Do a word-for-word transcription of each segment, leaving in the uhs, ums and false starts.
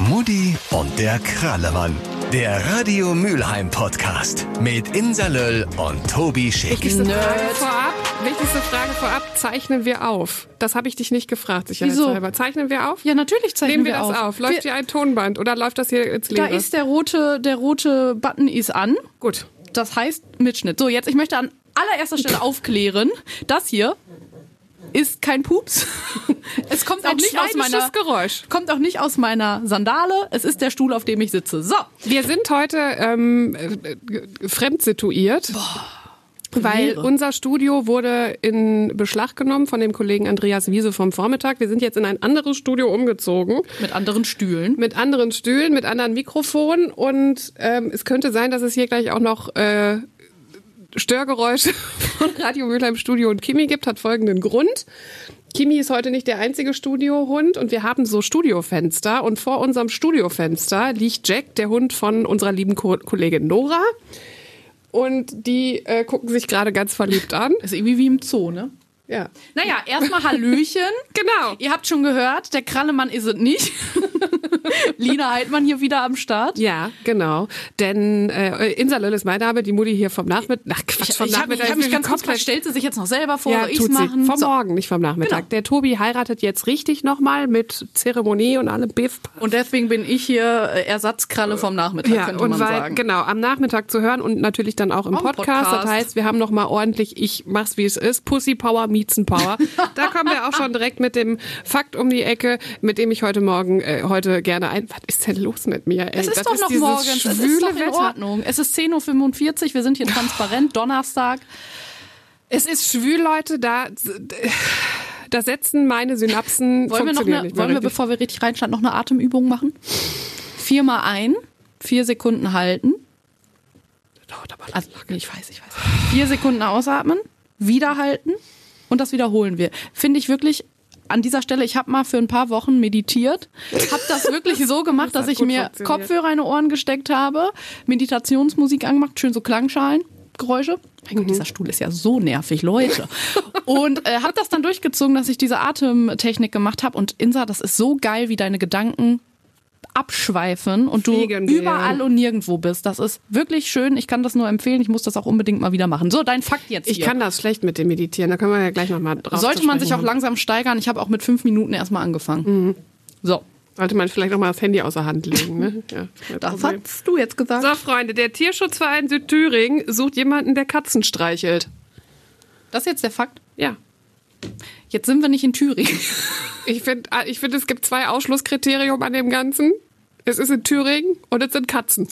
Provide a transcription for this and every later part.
Mutti und der Krallemann. Der Radio Mülheim Podcast mit Insa Löll und Tobi Schick. Wichtigste Frage vorab, wichtigste Frage vorab, zeichnen wir auf? Das habe ich dich nicht gefragt, sicherheitshalber. Wieso? Zeichnen wir auf? Ja, natürlich zeichnen Nehmen wir, wir das auf. auf. Läuft wir, hier ein Tonband oder läuft das hier ins Leere? Da ist der rote, der rote Button ist an. Gut. Das heißt Mitschnitt. So, jetzt, ich möchte an allererster Stelle aufklären, das hier ist kein Pups. Es kommt auch ein nicht aus meiner Geräusch. Kommt auch nicht aus meiner Sandale. Es ist der Stuhl, auf dem ich sitze. So. Wir sind heute ähm, äh, fremd situiert. Boah. Weil unser Studio wurde in Beschlag genommen von dem Kollegen Andreas Wiese vom Vormittag. Wir sind jetzt in ein anderes Studio umgezogen. Mit anderen Stühlen. Mit anderen Stühlen, mit anderen Mikrofonen. Und ähm, es könnte sein, dass es hier gleich auch noch äh, Störgeräusche von Radio Mülheim Studio und Kimi gibt. Hat folgenden Grund. Kimi ist heute nicht der einzige Studiohund und wir haben so Studiofenster. Und vor unserem Studiofenster liegt Jack, der Hund von unserer lieben Ko- Kollegin Nora. Und die äh, gucken sich gerade ganz verliebt an. Ist irgendwie wie im Zoo, ne? Ja. Naja, erstmal Hallöchen. Genau. Ihr habt schon gehört, der Krallemann ist es nicht. Lina Heidmann hier wieder am Start. Ja, genau. Denn äh, Insa Löll ist mein Name, die Mutti hier vom Nachmittag. Ach, Quatsch, vom ich hab, Nachmittag. Ich habe mich ganz kurz gefragt, stellt sie sich jetzt noch selber vor, ja, soll ich's tut machen? Sie. Vom so. Morgen, nicht vom Nachmittag. Genau. Der Tobi heiratet jetzt richtig nochmal mit Zeremonie und allem Biff. Und deswegen bin ich hier Ersatzkralle vom Nachmittag, ja, könnte und man weil, sagen. Genau, am Nachmittag zu hören und natürlich dann auch im Auch im Podcast. Podcast. Das heißt, wir haben nochmal ordentlich, ich mach's wie es ist, Pussy Power, Miezen Power. Da kommen wir auch schon direkt mit dem Fakt um die Ecke, mit dem ich heute Morgen, äh, heute gerne ein... Was ist denn los mit mir? Ey? Es ist das doch ist noch dieses morgens, es ist schwüle doch in Wetter. Ordnung. Es ist zehn Uhr fünfundvierzig, wir sind hier transparent, Donnerstag. Es ist schwül, Leute, da, da setzen meine Synapsen Wollen wir, noch funktionieren eine, nicht mehr wollen wir, richtig. bevor wir richtig reinstarten, noch eine Atemübung machen? Viermal ein, vier Sekunden halten. Dauert aber Also, ich weiß, ich weiß. Vier Sekunden ausatmen, wieder halten und das wiederholen wir. Finde ich wirklich... An dieser Stelle, ich habe mal für ein paar Wochen meditiert, habe das wirklich so gemacht, Das dass hat ich gut mir funktioniert. Kopfhörer in die Ohren gesteckt habe, Meditationsmusik angemacht, schön so Klangschalengeräusche. Mein Gott, dieser Stuhl ist ja so nervig, Leute. Und äh, habe das dann durchgezogen, dass ich diese Atemtechnik gemacht habe. Und Insa, das ist so geil, wie deine Gedanken abschweifen und du Fliegen wir. überall und nirgendwo bist. Das ist wirklich schön. Ich kann das nur empfehlen. Ich muss das auch unbedingt mal wieder machen. So, dein Fakt jetzt Ich hier. kann das schlecht mit dem Meditieren, da können wir ja gleich nochmal drauf Sollte man zu sich auch sprechen langsam steigern. Ich habe auch mit fünf Minuten erstmal angefangen. Mhm. So, Sollte man vielleicht nochmal das Handy außer Hand legen. Ne? Ja, kein das Problem. hast du jetzt gesagt. So, Freunde, der Tierschutzverein Südthüringen sucht jemanden, der Katzen streichelt. Das ist jetzt der Fakt. Ja. Jetzt sind wir nicht in Thüringen. Ich finde, ich find, es gibt zwei Ausschlusskriterien an dem Ganzen. Es ist in Thüringen und es sind Katzen.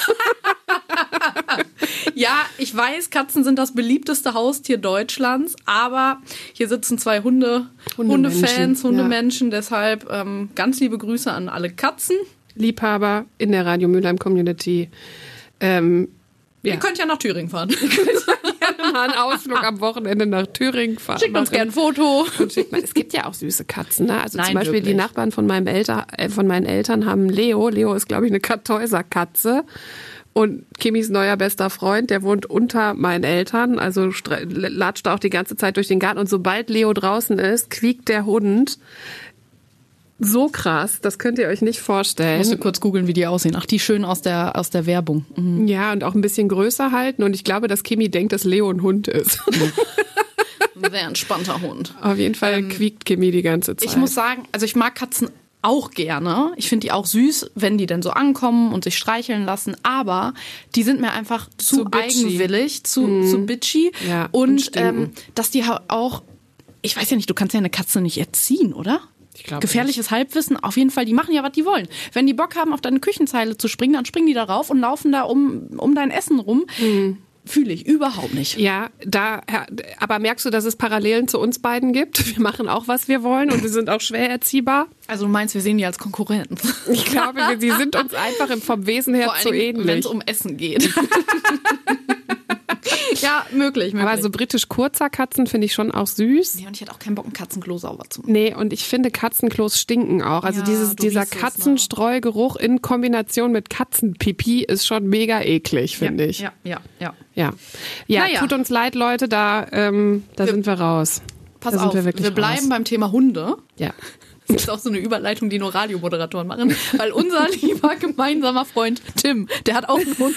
Ja, ich weiß, Katzen sind das beliebteste Haustier Deutschlands, aber hier sitzen zwei Hunde, Hundemenschen, Hundefans, ja. Hundemenschen, deshalb ähm, ganz liebe Grüße an alle Katzen. Liebhaber in der Radio Mülheim Community. Ähm, ja. Ihr könnt ja nach Thüringen fahren. gerne mal einen Ausflug am Wochenende nach Thüringen fahren. Schickt uns gerne ein Foto. Und schickt mal, es gibt ja auch süße Katzen. Ne? Also Nein, zum Beispiel wirklich. die Nachbarn von, meinem Elter, äh, von meinen Eltern haben Leo. Leo ist, glaube ich, eine Kartäuserkatze. Und Kimis neuer bester Freund, der wohnt unter meinen Eltern, also stre- latscht auch die ganze Zeit durch den Garten. Und sobald Leo draußen ist, quiekt der Hund. So krass, das könnt ihr euch nicht vorstellen. Musst du kurz googeln, wie die aussehen. Ach, die schön aus der, aus der Werbung. Mhm. Ja, und auch ein bisschen größer halten. Und ich glaube, dass Kimi denkt, dass Leo ein Hund ist. Ein sehr entspannter Hund. Auf jeden Fall Ähm, quiekt Kimi die ganze Zeit. Ich muss sagen, also ich mag Katzen auch gerne. Ich finde die auch süß, wenn die dann so ankommen und sich streicheln lassen. Aber die sind mir einfach zu, Zu bitchy. eigenwillig, zu, mhm. zu bitchy. Ja, und und stinken. ähm, dass die auch, ich weiß ja nicht, du kannst ja eine Katze nicht erziehen, oder? Ich glaube Gefährliches Halbwissen, auf jeden Fall, die machen ja, was die wollen. Wenn die Bock haben, auf deine Küchenzeile zu springen, dann springen die da rauf und laufen da um, um dein Essen rum. Mhm. Fühle ich überhaupt nicht. Ja, da, aber merkst du, dass es Parallelen zu uns beiden gibt? Wir machen auch, was wir wollen und wir sind auch schwer erziehbar. Also du meinst, wir sehen die als Konkurrenten? Ich glaube, wir, sie sind uns einfach vom Wesen her Vor zu allen Dingen, ähnlich. wenn es um Essen geht. Ja, möglich, möglich. Aber so britisch kurzer Katzen finde ich schon auch süß. Nee, und ich hätte auch keinen Bock, ein Katzenklo sauber zu machen. Nee, und ich finde Katzenklos stinken auch. Also Ja, dieses, du dieser riechst es, ne? Katzenstreugeruch in Kombination mit Katzenpipi ist schon mega eklig, finde ja, ich. Ja, ja, ja. Ja, ja Naja. tut uns leid, Leute, da, ähm, da Wir- sind wir raus. Pass da sind auf, wir, wir, wirklich bleiben raus. beim Thema Hunde. Ja. Das ist auch so eine Überleitung, die nur Radiomoderatoren machen. Weil unser lieber gemeinsamer Freund Tim, der hat auch einen Hund.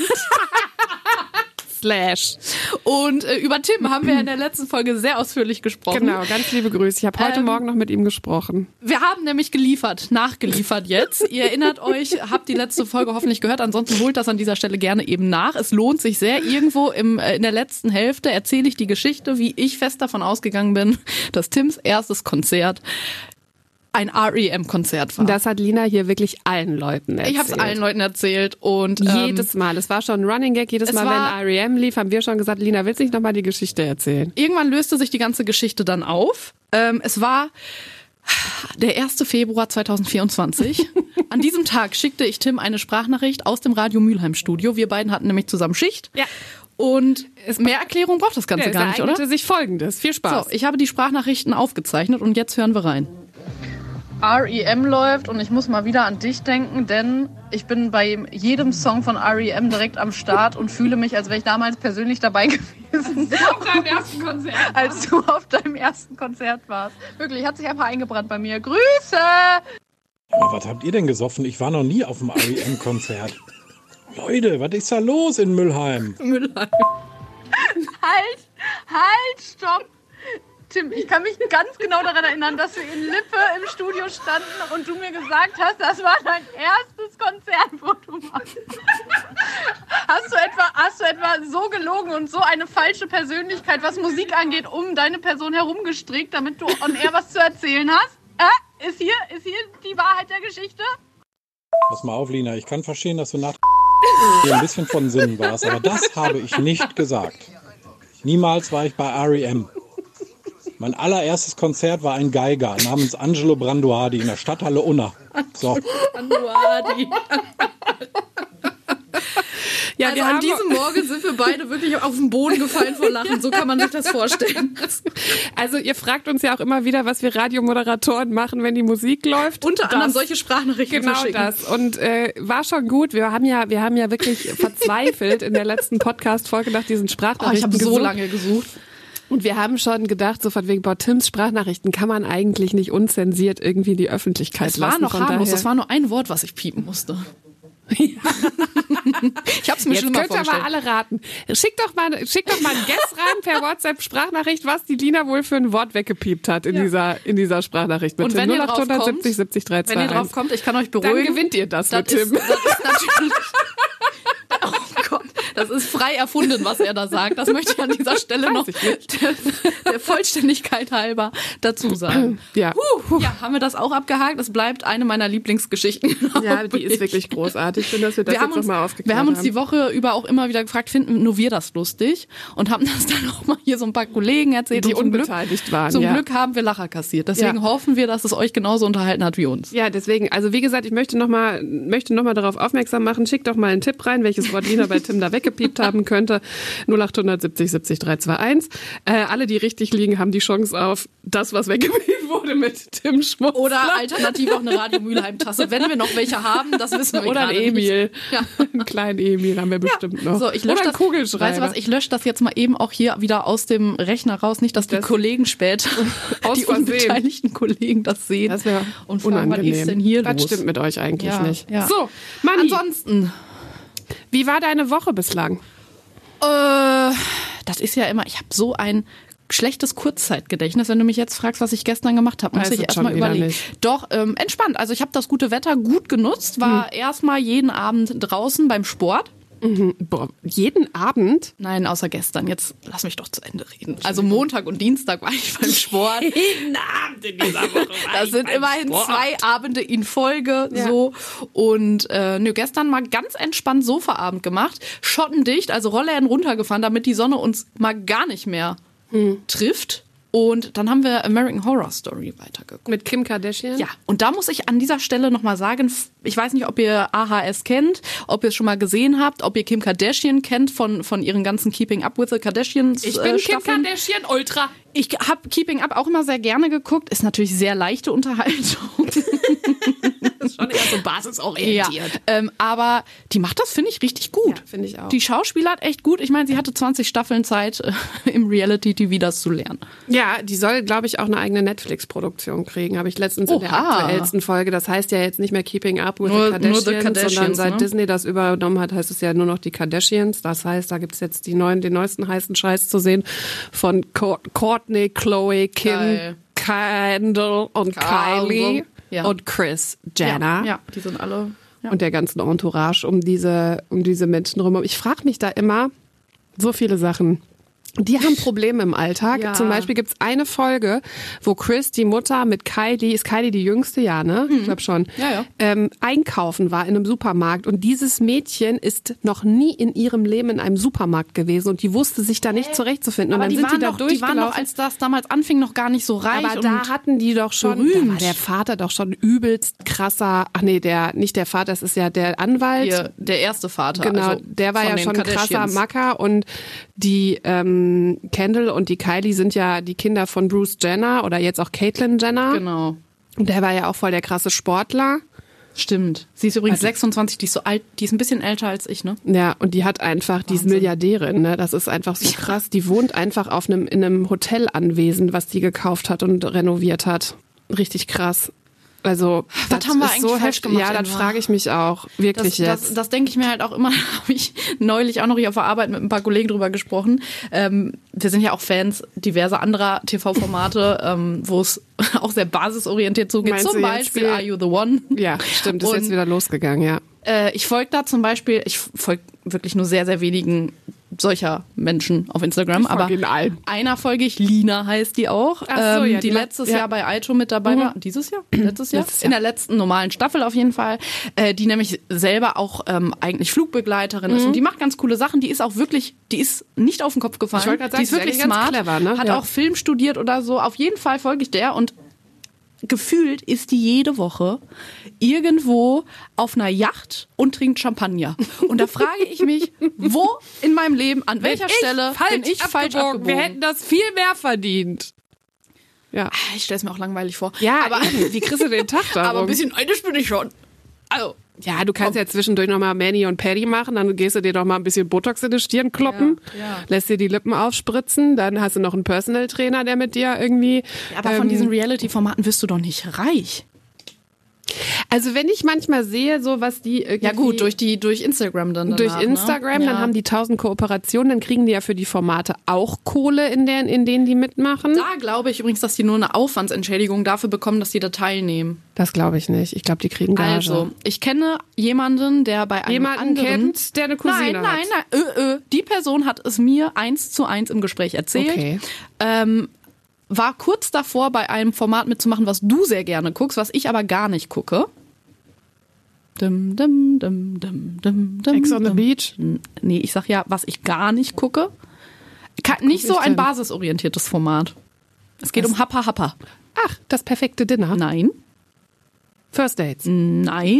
Slash. Und äh, über Tim haben wir in der letzten Folge sehr ausführlich gesprochen. Genau, ganz liebe Grüße. Ich habe heute ähm, Morgen noch mit ihm gesprochen. Wir haben nämlich geliefert, nachgeliefert jetzt. Ihr erinnert euch, habt die letzte Folge hoffentlich gehört. Ansonsten holt das an dieser Stelle gerne eben nach. Es lohnt sich sehr. Irgendwo im, äh, in der letzten Hälfte erzähle ich die Geschichte, wie ich fest davon ausgegangen bin, dass Tims erstes Konzert ein R E M-Konzert war. Das hat Lina hier wirklich allen Leuten erzählt. Ich habe es allen Leuten erzählt. Und ähm, jedes Mal. Es war schon ein Running Gag. Jedes Mal, wenn R E M lief, haben wir schon gesagt, Lina, willst du nicht nochmal die Geschichte erzählen? Irgendwann löste sich die ganze Geschichte dann auf. Ähm, es war der erste Februar zweitausendvierundzwanzig. An diesem Tag schickte ich Tim eine Sprachnachricht aus dem Radio Mülheim Studio. Wir beiden hatten nämlich zusammen Schicht. Ja. Und mehr Erklärung braucht das Ganze ja, gar nicht, oder? Es sich Folgendes. Viel Spaß. So, ich habe die Sprachnachrichten aufgezeichnet und jetzt hören wir rein. R E M läuft und ich muss mal wieder an dich denken, denn ich bin bei jedem Song von R E M direkt am Start und fühle mich, als wäre ich damals persönlich dabei gewesen. Auf deinem ersten Konzert. Als du auf deinem ersten Konzert warst. Wirklich, hat sich einfach eingebrannt bei mir. Grüße! Aber was habt ihr denn gesoffen? Ich war noch nie auf dem R E M-Konzert. Leute, was ist da los in Mülheim? Mülheim. Halt, halt, stopp! Tim, ich kann mich ganz genau daran erinnern, dass wir in Lippe im Studio standen und du mir gesagt hast, das war dein erstes Konzert, wo du warst. Hast du etwa, hast du etwa so gelogen und so eine falsche Persönlichkeit, was Musik angeht, um deine Person herumgestrickt, damit du on air was zu erzählen hast? Äh, ist hier, ist hier die Wahrheit der Geschichte? Pass mal auf, Lina, ich kann verstehen, dass du nach ein bisschen von Sinnen warst, aber das habe ich nicht gesagt. Niemals war ich bei R E M. Mein allererstes Konzert war ein Geiger namens Angelo Branduardi in der Stadthalle Unna. So. Branduardi. Ja, also an diesem Morgen sind wir beide wirklich auf den Boden gefallen vor Lachen. So kann man sich das vorstellen. Also ihr fragt uns ja auch immer wieder, was wir Radiomoderatoren machen, wenn die Musik läuft. Unter das, anderem solche Sprachnachrichten genau verschicken. Das. Und äh, war schon gut. Wir haben ja, wir haben ja wirklich verzweifelt in der letzten Podcast-Folge nach diesen Sprachnachrichten oh, ich habe so gesucht. lange gesucht. Und wir haben schon gedacht, so von wegen, boah, Tims Sprachnachrichten kann man eigentlich nicht unzensiert irgendwie in die Öffentlichkeit es lassen. Es war noch harmlos, es war nur ein Wort, was ich piepen musste. Ja. Ich hab's mir Jetzt schlimmer könnt ihr vorgestellt. aber alle raten. Schick doch mal, schick doch mal einen Guess rein per WhatsApp-Sprachnachricht, was die Lina wohl für ein Wort weggepiept hat in ja. dieser in dieser Sprachnachricht. Mit und wenn null acht siebzig siebzig drei zwei eins. Wenn ihr drauf kommt, ich kann euch beruhigen. Dann gewinnt ihr das, das mit ist, Tim. Das ist natürlich... Oh Gott, das ist frei erfunden, was er da sagt. Das möchte ich an dieser Stelle noch der, der Vollständigkeit halber dazu sagen. Ja. Uh, ja, haben wir das auch abgehakt? Das bleibt eine meiner Lieblingsgeschichten. Ja, die ist wirklich großartig. Schön, dass wir das wir jetzt nochmal aufgeklärt haben. Wir haben uns haben. die Woche über auch immer wieder gefragt, finden nur wir das lustig? Und haben das dann auch mal hier so ein paar Kollegen erzählt, die und zum unbeteiligt Glück, waren. Zum ja. Glück haben wir Lacher kassiert. Deswegen ja. hoffen wir, dass es euch genauso unterhalten hat wie uns. Ja, deswegen, also wie gesagt, ich möchte nochmal möchte noch mal darauf aufmerksam machen, schickt doch mal einen Tipp rein, welches Wort Lina bei Tim da weggepiept haben könnte. null acht siebzig siebzig drei zwei eins. Äh, alle, die richtig liegen, haben die Chance auf das, was weggepiept wurde mit Tim Schmutzler. Oder alternativ auch eine Radio Mülheim-Tasse. Wenn wir noch welche haben, das wissen wir Oder gerade ein Emil. Ja. Einen kleinen Emil haben wir bestimmt ja. noch. So, ich lösche Oder das, Kugelschreiber. Weißt du was, ich lösche das jetzt mal eben auch hier wieder aus dem Rechner raus. Nicht, dass das die Kollegen später, die unbeteiligten Kollegen das sehen. Das wäre und fragen, was ist denn hier das los? Das stimmt mit euch eigentlich ja, nicht. Ja. So, Manni, ansonsten, wie war deine Woche bislang? Äh, das ist ja immer, ich habe so ein schlechtes Kurzzeitgedächtnis. Wenn du mich jetzt fragst, was ich gestern gemacht habe, muss ich erstmal überlegen. Nicht. Doch, ähm, entspannt. Also ich habe das gute Wetter gut genutzt, war hm. erstmal jeden Abend draußen beim Sport. Mhm. Boah, jeden Abend? Nein, außer gestern. Jetzt lass mich doch zu Ende reden. Also Montag und Dienstag war ich beim Sport. Jeden Abend in dieser Woche war Das ich sind beim immerhin Sport. zwei Abende in Folge. Ja. So. Und äh, nö, gestern mal ganz entspannt Sofaabend gemacht. Schottendicht, also Rollläden runtergefahren, damit die Sonne uns mal gar nicht mehr hm. trifft. Und dann haben wir American Horror Story weitergeguckt. Mit Kim Kardashian? Ja, und da muss ich an dieser Stelle nochmal sagen, ich weiß nicht, ob ihr A H S kennt, ob ihr es schon mal gesehen habt, ob ihr Kim Kardashian kennt von, von ihren ganzen Keeping Up with the Kardashians. Ich bin äh, Kim Kardashian Ultra. Ich habe Keeping Up auch immer sehr gerne geguckt. Ist natürlich sehr leichte Unterhaltung. ist schon eher so basisorientiert. Ja, ähm, aber die macht das, finde ich, richtig gut. Ja, finde ich auch. Die Schauspielert echt gut. Ich meine, sie hatte zwanzig Staffeln Zeit, äh, im Reality-T V das zu lernen. Ja, die soll, glaube ich, auch eine eigene Netflix-Produktion kriegen. Habe ich letztens in der Oha. aktuellsten Folge. Das heißt ja jetzt nicht mehr Keeping Up with Nur- the Kardashians, nur the Kardashians, sondern seit ne? Disney das übernommen hat, heißt es ja nur noch die Kardashians. Das heißt, da gibt's jetzt die neuen, den neuesten heißen Scheiß zu sehen von Co- Kourtney, Chloe, Kim, Geil. Kendall und Kendall. Kylie Ja. und Kris Jenner. Ja, ja, die sind alle... Ja. Und der ganzen Entourage um diese, um diese Menschen rum. Ich frage mich da immer so viele Sachen. Die haben Probleme im Alltag. Ja. Zum Beispiel gibt's eine Folge, wo Kris, die Mutter mit Kylie, ist Kylie die jüngste, ja, ne? Ich glaube schon, Ja, ja. Ähm, einkaufen war in einem Supermarkt. Und dieses Mädchen ist noch nie in ihrem Leben in einem Supermarkt gewesen und die wusste sich da nicht zurechtzufinden. Und Aber dann die sind waren, die da doch, die waren durchgelaufen. doch, als das damals anfing, noch gar nicht so reich. Aber und da hatten die doch schon, berühmt. da war der Vater doch schon übelst krasser, ach nee, der, nicht der Vater, das ist ja der Anwalt. Hier, der erste Vater. Genau, also der war von ja den schon ein krasser Kardashians. Macker und die ähm, Kendall und die Kylie sind ja die Kinder von Bruce Jenner oder jetzt auch Caitlyn Jenner. Genau. Und der war ja auch voll der krasse Sportler. Stimmt. Sie ist übrigens Also- sechsundzwanzig, die ist so alt, die ist ein bisschen älter als ich, ne? Ja, und die hat einfach, die ist Milliardärin, ne? Das ist einfach so krass. Die wohnt einfach auf einem, in einem Hotelanwesen, was die gekauft hat und renoviert hat. Richtig krass. Also, Was das haben wir ist eigentlich so falsch heftig. gemacht, Ja, das Emma? frage ich mich auch. Wirklich Das, jetzt. das, das denke ich mir halt auch immer, da habe ich neulich auch noch hier auf der Arbeit mit ein paar Kollegen drüber gesprochen. Ähm, wir sind ja auch Fans diverser anderer T V-Formate, ähm, wo es auch sehr basisorientiert zugeht. Meinst Zum du jetzt Beispiel die- Are You the One? Ja, stimmt, ist Und- jetzt wieder losgegangen, ja. Äh, ich folge da zum Beispiel, ich folge wirklich nur sehr, sehr wenigen solcher Menschen auf Instagram. Ich folge aber ihnen allen. einer folge ich, Lina heißt die auch, Ach so, ähm, ja, die die letztes macht- ja. Jahr bei Aito mit dabei war. Dieses Jahr? Letztes Jahr? Letztes In Jahr. der letzten normalen Staffel auf jeden Fall. Äh, die nämlich selber auch ähm, eigentlich Flugbegleiterin ist und die macht ganz coole Sachen. Die ist auch wirklich, die ist nicht auf den Kopf gefallen. Ich wollte gerade sagen, die ist die ist wirklich eigentlich ganz smart, clever, ne? hat Ja. auch Film studiert oder so. Auf jeden Fall folge ich der und gefühlt ist die jede Woche irgendwo auf einer Yacht und trinkt Champagner. Und da frage ich mich, wo in meinem Leben, an welcher Stelle bin ich falsch abgebogen? Wir hätten das viel mehr verdient. Ja. Ich stelle es mir auch langweilig vor. Ja, aber, eben. Wie kriegst du den Tag da aber ein rum? bisschen neidisch bin ich schon. Also, Ja, du kannst ja zwischendurch nochmal Manny und Paddy machen, dann gehst du dir doch mal ein bisschen Botox in die Stirn kloppen, Ja, ja. lässt dir die Lippen aufspritzen, dann hast du noch einen Personal Trainer, der mit dir irgendwie... aber von ähm, diesen Reality-Formaten wirst du doch nicht reich. Also wenn ich manchmal sehe, so was die irgendwie... Ja gut, durch die durch Instagram dann danach, durch Instagram, ne? dann Ja. haben die tausend Kooperationen, dann kriegen die ja für die Formate auch Kohle, in, der, in denen die mitmachen. Da glaube ich übrigens, dass die nur eine Aufwandsentschädigung dafür bekommen, dass die da teilnehmen. Das glaube ich nicht. Ich glaube, die kriegen Gage. Also, ich kenne jemanden, der bei einem Jemanden anderen... kennt, der eine Cousine Nein, hat. nein, nein. Ö, ö. Die Person hat es mir eins zu eins im Gespräch erzählt. Okay. Ähm, war kurz davor, bei einem Format mitzumachen, was du sehr gerne guckst, was ich aber gar nicht gucke. Dum, dum, dum, dum, dum, dum, Ex on the dum. Beach? Nee, ich sag ja, was ich gar nicht gucke. Ka- nicht so ich ein denn? basisorientiertes Format. Es geht Was? um Happa Happa. Ach, das perfekte Dinner. Nein. First Dates. Nein.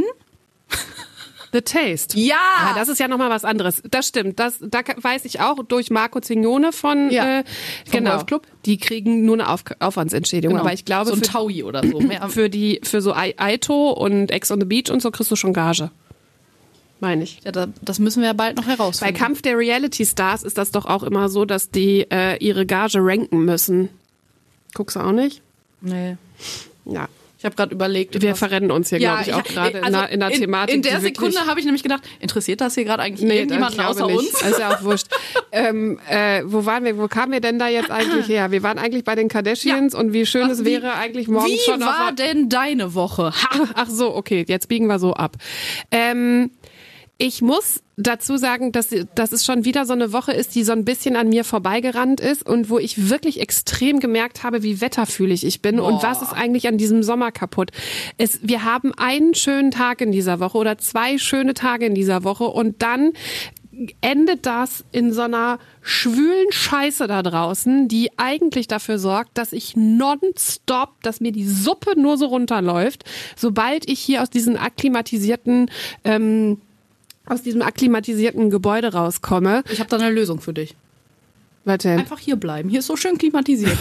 The Taste. Ja. Ah, das ist ja nochmal was anderes. Das stimmt. Das, da ka- weiß ich auch durch Marco Zignone von, Ja. äh, Vom genau. Golfclub. Die kriegen nur eine Auf Aufwandsentschädigung. Aber ich glaube, so ein für, Taui oder so. Mehr, für die, für so I- Aito und Ex on the Beach und so kriegst du schon Gage. Meine ich. ja, da, das müssen wir ja bald noch Bei herausfinden. Kampf der Reality Stars ist das doch auch immer so, dass die äh, ihre Gage ranken müssen. Guckst du auch nicht? Nee. Ja. Ich habe gerade überlegt. Wir was- verrennen uns hier, glaube ich, auch gerade also in, der- in der Thematik. In der die wirklich- Sekunde habe ich nämlich gedacht, interessiert das hier gerade eigentlich Nee, irgendjemanden ich glaube außer nicht. uns? Also auch wurscht. ähm, äh, wo waren wir? Wo kamen wir denn da jetzt eigentlich her? Wir waren eigentlich bei den Kardashians und wie schön es Wie- wäre eigentlich morgens Wie schon war auf denn deine Woche? Ha! Ach so, okay, jetzt biegen wir so ab. Ähm, ich muss dazu sagen, dass, dass es schon wieder so eine Woche ist, die so ein bisschen an mir vorbeigerannt ist und wo ich wirklich extrem gemerkt habe, wie wetterfühlig ich bin und was ist eigentlich an diesem Sommer kaputt. Es, wir haben einen schönen Tag in dieser Woche oder zwei schöne Tage in dieser Woche und dann endet das in so einer schwülen Scheiße da draußen, die eigentlich dafür sorgt, dass ich nonstop, dass mir die Suppe nur so runterläuft, sobald ich hier aus diesen akklimatisierten ähm, aus diesem akklimatisierten Gebäude rauskomme. Ich habe da eine Lösung für dich. Was denn? Einfach hier bleiben. Hier ist so schön klimatisiert.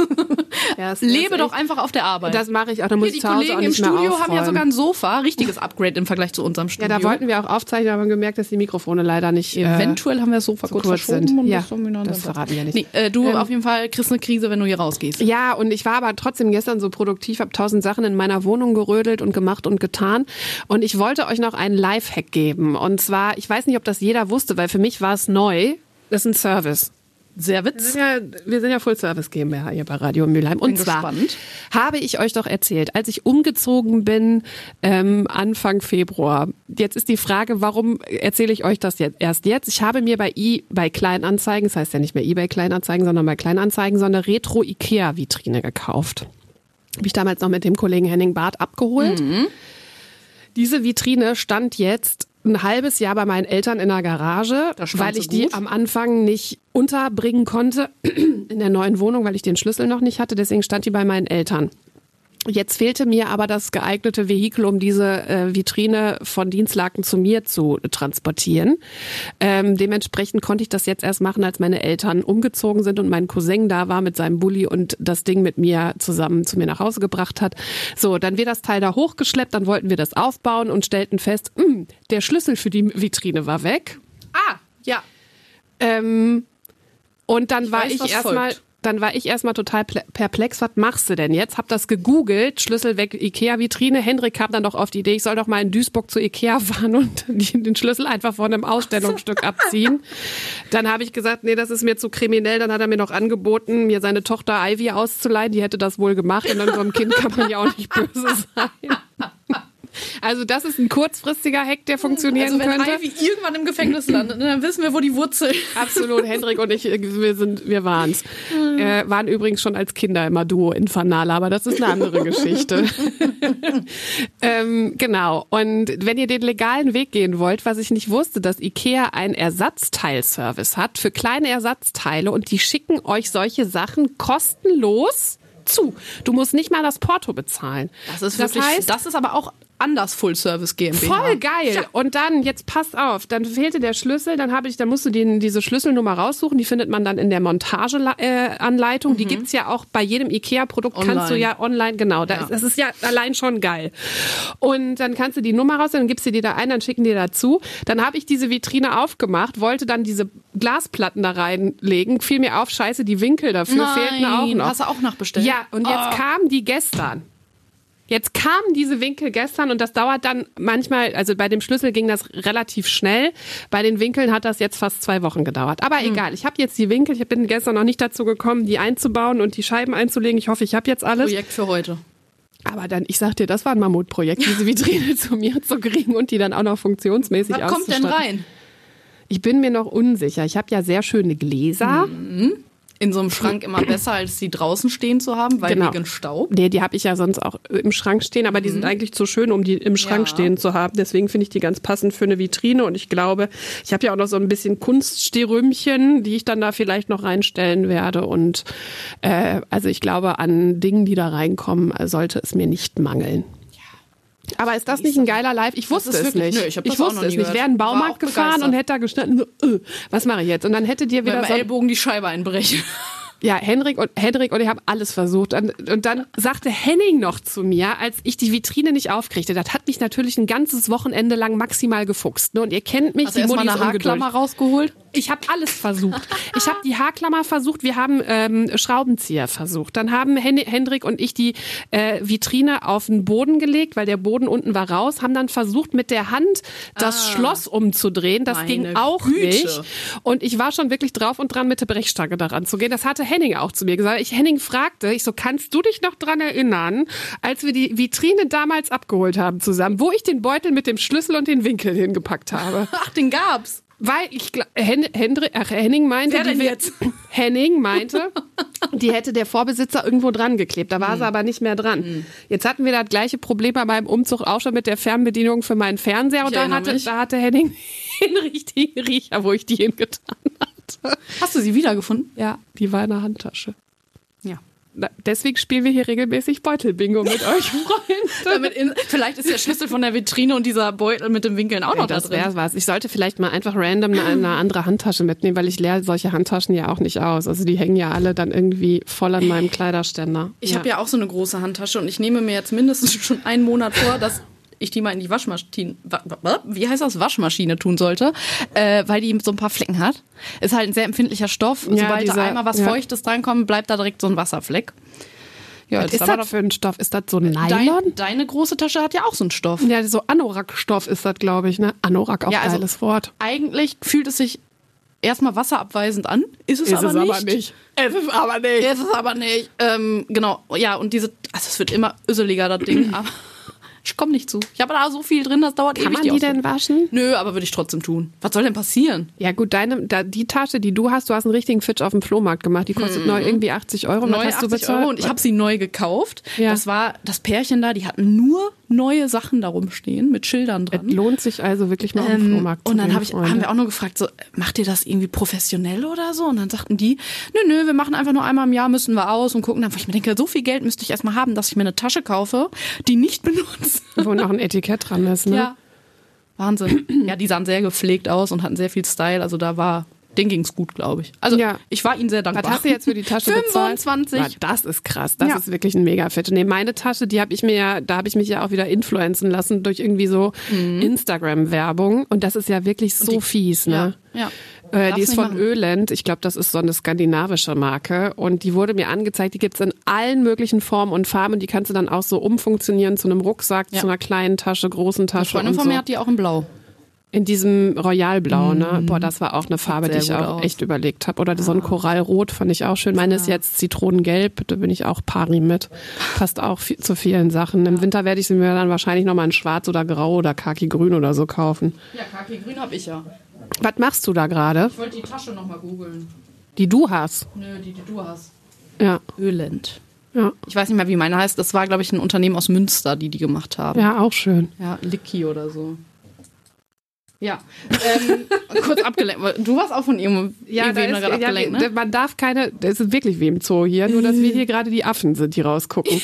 Ja, es Lebe ist doch echt- einfach auf der Arbeit. Das mache ich auch. Da muss Hier, ich die zu Hause Kollegen auch im nicht mehr Studio haben ja aufräumen. sogar ein Sofa. Richtiges Upgrade im Vergleich zu unserem Ja, Studio. da wollten wir auch aufzeichnen, aber gemerkt, dass die Mikrofone leider nicht äh, Eventuell haben wir das Sofa zu kurz kurz verschoben. sind. und Ja, haben wir dann das dann- verraten wir nicht. Nee, äh, du Ähm, auf jeden Fall kriegst eine Krise, wenn du hier rausgehst. Ja, und ich war aber trotzdem gestern so produktiv, habe tausend Sachen in meiner Wohnung gerödelt und gemacht und getan. Und ich wollte euch noch einen Lifehack geben. Und zwar, ich weiß nicht, ob das jeder wusste, weil für mich war es neu. Das ist ein Service. Sehr Wir Witz. sind ja, wir sind ja Full Service GmbH hier bei Radio Mülheim. Und Bin zwar gespannt. habe ich euch doch erzählt, als ich umgezogen bin, ähm, Anfang Februar. Jetzt ist die Frage, warum erzähle ich euch das jetzt erst jetzt? Ich habe mir bei eBay Kleinanzeigen, das heißt ja nicht mehr eBay Kleinanzeigen, sondern bei Kleinanzeigen, so eine Retro-Ikea-Vitrine gekauft. Habe ich damals noch mit dem Kollegen Henning Barth abgeholt. Mhm. Diese Vitrine stand jetzt ein halbes Jahr bei meinen Eltern in der Garage, Da stand weil sie ich die gut. am Anfang nicht unterbringen konnte in der neuen Wohnung, weil ich den Schlüssel noch nicht hatte. Deswegen stand die bei meinen Eltern. Jetzt fehlte mir aber das geeignete Vehikel, um diese äh, Vitrine von Dienstlaken zu mir zu transportieren. Ähm, dementsprechend konnte ich das jetzt erst machen, als meine Eltern umgezogen sind und mein Cousin da war mit seinem Bulli und das Ding mit mir zusammen zu mir nach Hause gebracht hat. So, dann wird das Teil da hochgeschleppt, dann wollten wir das aufbauen und stellten fest, mh, der Schlüssel für die Vitrine war weg. Ah, ja. Ähm, und dann war weiß, ich was erstmal, folgt. dann war ich erstmal total ple- perplex. Was machst du denn jetzt? Hab das gegoogelt, Schlüssel weg, Ikea-Vitrine. Hendrik kam dann doch auf die Idee, ich soll doch mal in Duisburg zu Ikea fahren und die, den Schlüssel einfach von einem Ausstellungsstück abziehen. Dann habe ich gesagt, nee, das ist mir zu kriminell. Dann hat er mir noch angeboten, mir seine Tochter Ivy auszuleihen. Die hätte das wohl gemacht. Und dann so einem Kind kann man ja auch nicht böse sein. Also das ist ein kurzfristiger Hack, der funktionieren Also wenn könnte. Ivy irgendwann im Gefängnis landet, dann wissen wir, wo die Wurzel ist. Absolut, Hendrik und ich, wir sind, wir waren's. Äh, waren übrigens schon als Kinder immer Duo Infernale, aber das ist eine andere Geschichte. ähm, genau. Und wenn ihr den legalen Weg gehen wollt, was ich nicht wusste, dass Ikea einen Ersatzteilservice hat für kleine Ersatzteile und die schicken euch solche Sachen kostenlos zu. Du musst nicht mal das Porto bezahlen. Das ist wirklich, heißt, das ist aber auch anders Full Service GmbH. voll geil. Ja. Und dann, jetzt passt auf, dann fehlte der Schlüssel, dann habe ich, dann musst du den, diese Schlüsselnummer raussuchen, die findet man dann in der Montageanleitung. Mhm. Die gibt's ja auch bei jedem Ikea-Produkt, Online. kannst du ja online, genau, da Ja. Ist, das ist ja allein schon geil. Und dann kannst du die Nummer raus, dann gibst du die da ein, dann schicken die dazu. Dann habe ich diese Vitrine aufgemacht, wollte dann diese Glasplatten da reinlegen, fiel mir auf, scheiße, die Winkel dafür Nein, fehlten auch noch. hast du auch nachbestellt? Ja, und jetzt Oh. kamen die gestern. Jetzt kamen diese Winkel gestern und das dauert dann manchmal, also bei dem Schlüssel ging das relativ schnell. Bei den Winkeln hat das jetzt fast zwei Wochen gedauert. Aber Hm. egal, ich habe jetzt die Winkel. Ich bin gestern noch nicht dazu gekommen, die einzubauen und die Scheiben einzulegen. Ich hoffe, ich habe jetzt alles. Projekt für heute. Aber dann, ich sag dir, das war ein Mammutprojekt, diese Vitrine zu mir zu kriegen und die dann auch noch funktionsmäßig Was kommt denn auszustatten. rein? Ich bin mir noch unsicher. Ich habe ja sehr schöne Gläser. In so einem Schrank immer besser, als die draußen stehen zu haben, weil Genau. wegen Staub. Nee, die habe ich ja sonst auch im Schrank stehen, aber die sind eigentlich zu schön, um die im Schrank Ja. stehen zu haben. Deswegen finde ich die ganz passend für eine Vitrine. Und ich glaube, ich habe ja auch noch so ein bisschen Kunststerümchen, die ich dann da vielleicht noch reinstellen werde. Und äh, also ich glaube, an Dingen, die da reinkommen, äh, sollte es mir nicht mangeln. Aber ist das nicht ein geiler Live? Ich wusste ist es wirklich- nicht. nö, ich hab das auch wusste noch es nie nicht. Ich gehört. wäre in den War Baumarkt auch gefahren begeistert. und hätte da gestanden, so, äh, was mache ich jetzt? Und dann hättet ihr Mit wieder dem so Ellbogen die Scheibe einbrechen. ja, Henrik und Henrik und ich haben alles versucht. Und, und dann sagte Henning noch zu mir, als ich die Vitrine nicht aufkriegte, das hat mich natürlich ein ganzes Wochenende lang maximal gefuchst. Ne? Und ihr kennt mich, Hast du die erstmal Mutti eine ist ungeduldig. Haarklammer rausgeholt? Ich habe alles versucht. Ich habe die Haarklammer versucht, wir haben ähm, Schraubenzieher versucht. Dann haben Hen Hendrik und ich die äh, Vitrine auf den Boden gelegt, weil der Boden unten war raus, haben dann versucht mit der Hand das Ah. Schloss umzudrehen. Das Meine ging auch Güte. nicht. Und ich war schon wirklich drauf und dran, mit der Brechstange daran zu gehen. Das hatte Henning auch zu mir gesagt. Ich Henning fragte, ich so, kannst du dich noch dran erinnern, als wir die Vitrine damals abgeholt haben zusammen, wo ich den Beutel mit dem Schlüssel und den Winkel hingepackt habe? Ach, den gab's. Weil ich gl- Hen Hendri ach, Henning meinte, Wer denn die, jetzt? Henning meinte, die hätte der Vorbesitzer irgendwo dran geklebt. Da war Hm. sie aber nicht mehr dran. Jetzt hatten wir das gleiche Problem bei meinem Umzug auch schon mit der Fernbedienung für meinen Fernseher. Und Ich da erinnere hatte, mich. da hatte Henning den richtigen Riecher, wo ich die hingetan hatte. Hast du sie wiedergefunden? Ja, die war in der Handtasche. Ja. deswegen spielen wir hier regelmäßig Beutelbingo mit euch, Freunde. Damit in, vielleicht ist der Schlüssel von der Vitrine und dieser Beutel mit dem Winkeln auch Ey, noch das da drin. wäre was. Ich sollte vielleicht mal einfach random eine, eine andere Handtasche mitnehmen, weil ich leere solche Handtaschen ja auch nicht aus. Also die hängen ja alle dann irgendwie voll an meinem Kleiderständer. Ich ja. habe ja auch so eine große Handtasche und ich nehme mir jetzt mindestens schon einen Monat vor, dass ich die mal in die Waschmaschine, wie heißt das, Waschmaschine tun sollte, äh, weil die so ein paar Flecken hat. Ist halt ein sehr empfindlicher Stoff. Und Ja, sobald dieser- da einmal was ja. Feuchtes drankommt, bleibt da direkt so ein Wasserfleck. Ja, Was jetzt ist aber das für ein Stoff? Ist das so doch- Nylon? Dein, deine große Tasche hat ja auch so einen Stoff. Ja, so Anorak-Stoff ist das, glaube ich. Ne? Anorak, auch Ja, also- geiles Wort. Eigentlich fühlt es sich erstmal wasserabweisend an, ist es, Ist aber, es nicht. aber nicht. Es ist aber nicht. Ist es aber nicht. Ähm, genau, ja, und diese, also es wird immer öseliger, das Ding, aber ich komme nicht zu. Ich habe da so viel drin, das dauert Kann ewig. man die Ausdruck- denn waschen? Nö, aber würde ich trotzdem tun. Was soll denn passieren? Ja gut, deine, da, die Tasche, die du hast, du hast einen richtigen Fitch auf dem Flohmarkt gemacht. Die kostet neu irgendwie achtzig Euro. Was Neu hast du achtzig bezahlt? Euro und ich habe sie neu gekauft. Ja. Das war das Pärchen da, die hatten nur neue Sachen da rumstehen mit Schildern dran. Es lohnt sich also wirklich mal auf den Ähm, Flohmarkt zu und dann gehen, hab ich, Freunde. haben wir auch nur gefragt, so, macht ihr das irgendwie professionell oder so? Und dann sagten die, nö, nö, wir machen einfach nur einmal im Jahr, müssen wir aus und gucken. Dann, wo ich mir denke, so viel Geld müsste ich erstmal haben, dass ich mir eine Tasche kaufe, die nicht benutze. Wo noch ein Etikett dran ist, ne? Ja. Wahnsinn. Ja, die sahen sehr gepflegt aus und hatten sehr viel Style. Also da war, denen ging's gut, glaube ich. Also Ja. ich war ihnen sehr dankbar. Was hast du jetzt für die Tasche bezahlt? fünfundzwanzig. Ja, das ist krass. Das Ja. ist wirklich ein mega Fit. Nee, meine Tasche, die habe ich mir ja, da habe ich mich ja auch wieder influenzen lassen durch irgendwie so Instagram-Werbung. Und das ist ja wirklich so die- fies, ne? Ja, ja. Äh, Darfst die ist nicht von machen. Öland. Ich glaube, das ist so eine skandinavische Marke. Und die wurde mir angezeigt. Die gibt's in allen möglichen Formen und Farben. Und die kannst du dann auch so umfunktionieren zu einem Rucksack, Ja. zu einer kleinen Tasche, großen Eine Tasche Freundin und von so. mir hat die auch in Blau. In diesem Royalblau, ne? Boah, das war auch eine Farbe, die sehr ich gut auch aus. echt überlegt habe. Oder so ein Korallrot fand ich auch schön. Meine ist jetzt Zitronengelb, da bin ich auch pari mit. Passt auch viel, zu vielen Sachen. Im Winter werde ich sie mir dann wahrscheinlich nochmal in schwarz oder grau oder khaki-grün oder so kaufen. Ja, Kaki Grün habe ich ja. Was machst du da gerade? Ich wollte die Tasche nochmal googeln. Die du hast. Nö, die, die du hast. Ja, Öland. ja. Ich weiß nicht mehr, wie meine heißt. Das war, glaube ich, ein Unternehmen aus Münster, die die gemacht haben. Ja, auch schön. Ja, Licky oder so. Ja, ähm, kurz abgelenkt. Du warst auch von irgendwo, Ja, da irgendwem ist, gerade ja, abgelenkt, wir- ne? man darf keine, das ist wirklich wie im Zoo hier, nur dass wir hier gerade die Affen sind, die rausgucken.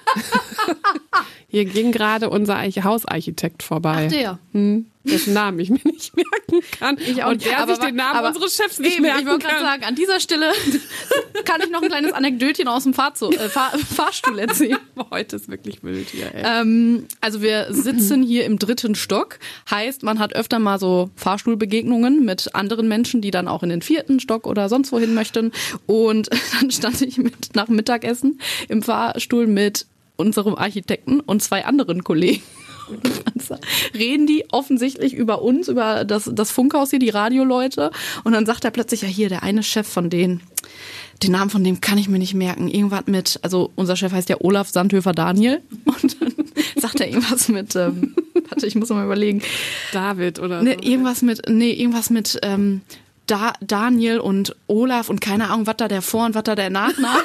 Hier ging gerade unser Arch- Hausarchitekt vorbei. Ach, der. Hm, dessen Namen ich mir nicht merken kann. Ich auch und nicht. der Aber sich den Namen aber unseres Chefs nicht Eben, merken ich wollte gerade kann. sagen, an dieser Stelle kann ich noch ein kleines Anekdötchen aus dem Fahrzu äh, Fahr Fahrstuhl erzählen. Heute ist wirklich wild hier, ey. Ähm, also wir sitzen hier im dritten Stock. Heißt, man hat öfter mal so Fahrstuhlbegegnungen mit anderen Menschen, die dann auch in den vierten Stock oder sonst wohin möchten. Und dann stand ich mit nach dem Mittagessen im Fahrstuhl mit unserem Architekten und zwei anderen Kollegen. Und dann reden die offensichtlich über uns, über das, das Funkhaus hier, die Radioleute. Und dann sagt er plötzlich, ja hier, der eine Chef von denen, den Namen von dem kann ich mir nicht merken. Irgendwas mit, also unser Chef heißt ja Olaf Sandhöfer Daniel. Und dann sagt er irgendwas mit, ähm, warte, ich muss mal überlegen. David oder Ne, so. irgendwas mit, nee, irgendwas mit ähm, da, Daniel und Olaf und keine Ahnung, was da der Vor- und was da der Nachname.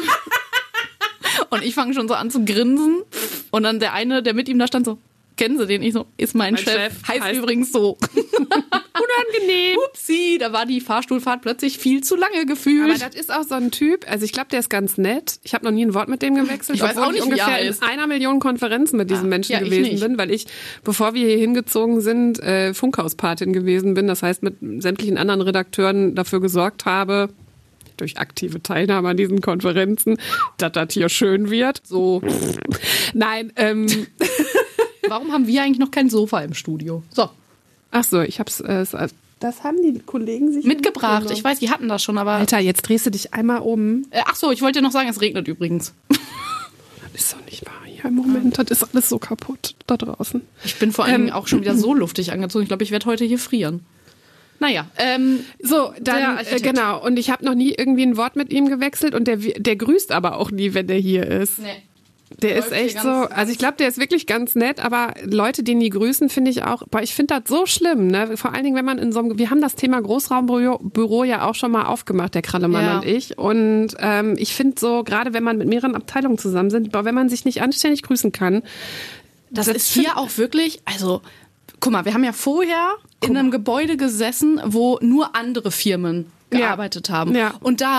Und ich fange schon so an zu grinsen. Und dann der eine, der mit ihm da stand, so, kennen Sie den? Ich so, ist mein, Mein Chef, Chef heißt, heißt- übrigens so. Unangenehm. Upsi, da war die Fahrstuhlfahrt plötzlich viel zu lange gefühlt. Aber das ist auch so ein Typ, also ich glaube, der ist ganz nett. Ich habe noch nie ein Wort mit dem gewechselt. Ich weiß obwohl auch nicht, ich wie er ungefähr heißt. in einer Million Konferenzen mit diesen Ah, Menschen ja, ich gewesen nicht. bin, weil ich, bevor wir hier hingezogen sind, äh, Funkhauspatin gewesen bin. Das heißt, mit sämtlichen anderen Redakteuren dafür gesorgt habe, durch aktive Teilnahme an diesen Konferenzen, dass das hier schön wird. So. Nein, ähm, Warum haben wir eigentlich noch kein Sofa im Studio? So, ach so, ich hab's, äh, das haben die Kollegen sich mitgebracht. Ich weiß, die hatten das schon, aber... Alter, jetzt drehst du dich einmal um. Äh, ach so, ich wollte dir noch sagen, es regnet übrigens. Das ist doch nicht wahr hier im Moment. Das ist alles so kaputt da draußen. Ich bin vor allem Ähm, auch schon wieder so luftig angezogen. Ich glaube, ich werde heute hier frieren. Naja, ähm, So, Der dann, äh, Architekt. genau. Und ich habe noch nie irgendwie ein Wort mit ihm gewechselt und der, der grüßt aber auch nie, wenn der hier ist. nee. Der Läuft ist hier echt ganz- so, also ich glaube, der ist wirklich ganz nett, aber Leute, die nie grüßen, finde ich auch, boah, ich finde das so schlimm, ne? Vor allen Dingen, wenn man in so einem, wir haben das Thema Großraumbüro Büro ja auch schon mal aufgemacht, der Krallemann Ja. und ich. Und ähm, ich finde so, gerade wenn man mit mehreren Abteilungen zusammen sind, boah, wenn man sich nicht anständig grüßen kann, Das, ist hier auch wirklich, also, guck mal, wir haben ja vorher in einem Gebäude gesessen, wo nur andere Firmen Ja. gearbeitet haben. Ja. Und da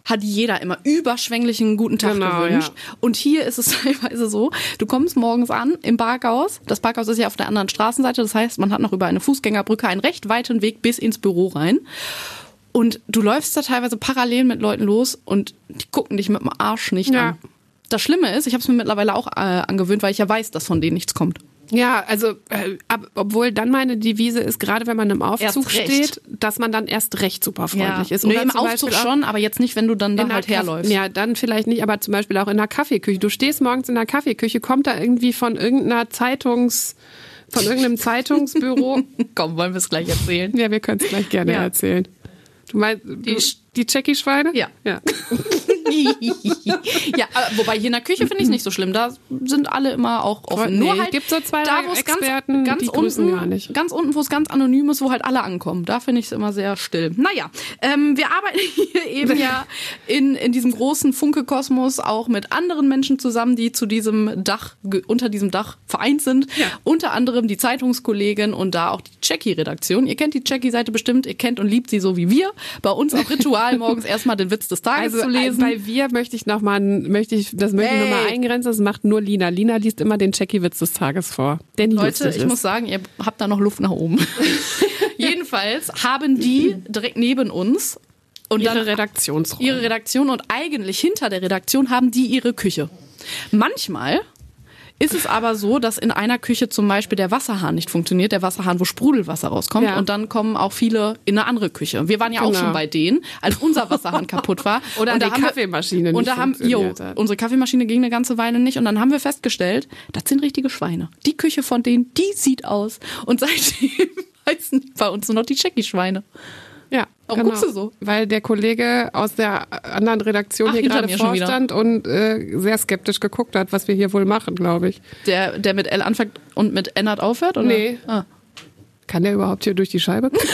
hat jeder immer überschwänglichen guten Tag Genau, gewünscht. ja. Und hier ist es teilweise so, du kommst morgens an im Parkhaus. Das Parkhaus ist ja auf der anderen Straßenseite. Das heißt, man hat noch über eine Fußgängerbrücke einen recht weiten Weg bis ins Büro rein. Und du läufst da teilweise parallel mit Leuten los und die gucken dich mit dem Arsch nicht Ja. an. Das Schlimme ist, ich habe es mir mittlerweile auch äh, angewöhnt, weil ich ja weiß, dass von denen nichts kommt. Ja, also äh, ab, obwohl dann meine Devise ist, gerade wenn man im Aufzug Erst recht. steht, dass man dann erst recht super freundlich ist. Nee, Oder im zum Aufzug Beispiel auch schon, aber jetzt nicht, wenn du dann da in halt der Kaff- herläufst. Ja, dann vielleicht nicht, aber zum Beispiel auch in der Kaffeeküche. Du stehst morgens in der Kaffeeküche, kommt da irgendwie von irgendeiner Zeitungs, von irgendeinem Zeitungsbüro. Komm, wollen wir es gleich erzählen? Ja, wir können es gleich gerne Ja. erzählen. Du meinst die, die Jackie-Schweine? Ja. ja. Ja, aber wobei hier in der Küche finde ich es nicht so schlimm. Da sind alle immer auch offen. Nee, Nur halt gibt so zwei, da, drei wo es Experten, ganz, ganz die grüßen unten, gar nicht. Ganz unten, wo es ganz anonym ist, wo halt alle ankommen. Da finde ich es immer sehr still. Naja, ähm, wir arbeiten hier eben ja in, in diesem großen Funke-Kosmos auch mit anderen Menschen zusammen, die zu diesem Dach, ge- unter diesem Dach vereint sind. Ja. Unter anderem die Zeitungskollegin und da auch die Jackie-Redaktion. Ihr kennt die Jackie-Seite bestimmt, ihr kennt und liebt sie so wie wir. Bei uns auch Ritual, morgens erstmal den Witz des Tages Also zu lesen. bei wir möchte ich noch mal, möchte ich, das möchte ich Hey. noch mal eingrenzen, das macht nur Lina. Lina liest immer den Jackie-Witz des Tages vor, der nie Leute, lustig ich ist. muss sagen, ihr habt da noch Luft nach oben. Jedenfalls haben die direkt neben uns und ihre dann Redaktionsräume. ihre Redaktion und eigentlich hinter der Redaktion haben die ihre Küche. Manchmal ist es aber so, dass in einer Küche zum Beispiel der Wasserhahn nicht funktioniert, der Wasserhahn, wo Sprudelwasser rauskommt, Ja. und dann kommen auch viele in eine andere Küche. Wir waren ja auch Genau. schon bei denen, als unser Wasserhahn kaputt war. Oder und da die haben wir- Kaffeemaschine Und nicht da haben, jo, funktioniert hat. unsere Kaffeemaschine ging eine ganze Weile nicht und dann haben wir festgestellt, das sind richtige Schweine. Die Küche von denen, die sieht aus. Und seitdem heißen die bei uns nur noch die Jackie-Schweine. Ja, Warum genau. guckst du so? Weil der Kollege aus der anderen Redaktion Ach, hier hinter gerade mir schon wieder. vorstand und äh, sehr skeptisch geguckt hat, was wir hier wohl machen, glaube ich. Der, der mit L anfängt und mit Ennard aufhört? Oder? Nee. Ah, Kann der überhaupt hier durch die Scheibe gucken?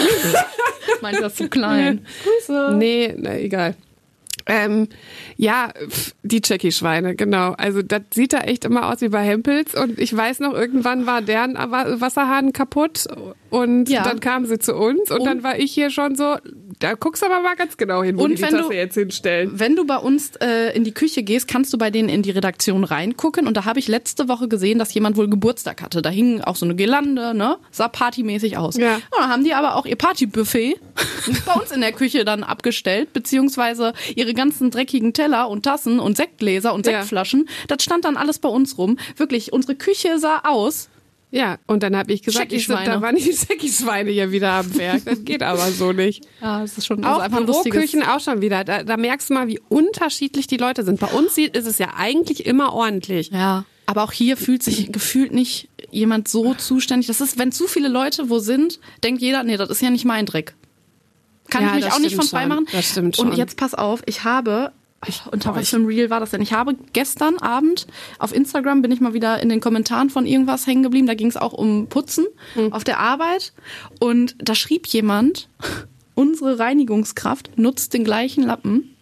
meint das zu klein. Grüße. Nee, na, egal. Ähm, ja, pf, die Jackie-Schweine, genau. Also das sieht da echt immer aus wie bei Hempels. Und ich weiß noch, irgendwann war deren Wa- Wasserhahn kaputt und Ja. dann kamen sie zu uns und, Und- dann war ich hier schon so, da guckst du aber mal ganz genau hin, wo Und die die wenn Tasse du- jetzt hinstellen. Wenn du bei uns äh, in die Küche gehst, kannst du bei denen in die Redaktion reingucken. Und da habe ich letzte Woche gesehen, dass jemand wohl Geburtstag hatte. Da hing auch so eine Girlande, ne? Sah partymäßig aus. Ja. Und dann haben die aber auch ihr Partybuffet bei uns in der Küche dann abgestellt, beziehungsweise ihre ganzen dreckigen Teller und Tassen und Sektgläser und Ja. Sektflaschen. Das stand dann alles bei uns rum. Wirklich, unsere Küche sah aus. Ja, und dann habe ich gesagt, ich so, Jackie-Schweine. da waren die Jackie-Schweine hier wieder am Werk. Das geht aber so nicht. Ja, das ist schon das ist Auch einfach ein lustiges. Büroküchen auch schon wieder. Da, da merkst du mal, wie unterschiedlich die Leute sind. Bei uns sieht, ist es ja eigentlich immer ordentlich. Ja, aber auch hier fühlt sich gefühlt nicht jemand so zuständig. Das ist, wenn zu viele Leute wo sind, denkt jeder, nee, das ist ja nicht mein Dreck. Kann Ja, ich mich das auch nicht von stimmt frei machen. schon. Das stimmt Und schon. jetzt pass auf, ich habe, ich, unter boah, was ich- für einem Reel war das denn? Ich habe gestern Abend auf Instagram bin ich mal wieder in den Kommentaren von irgendwas hängen geblieben. Da ging es auch um Putzen Hm. auf der Arbeit. Und da schrieb jemand, unsere Reinigungskraft nutzt den gleichen Lappen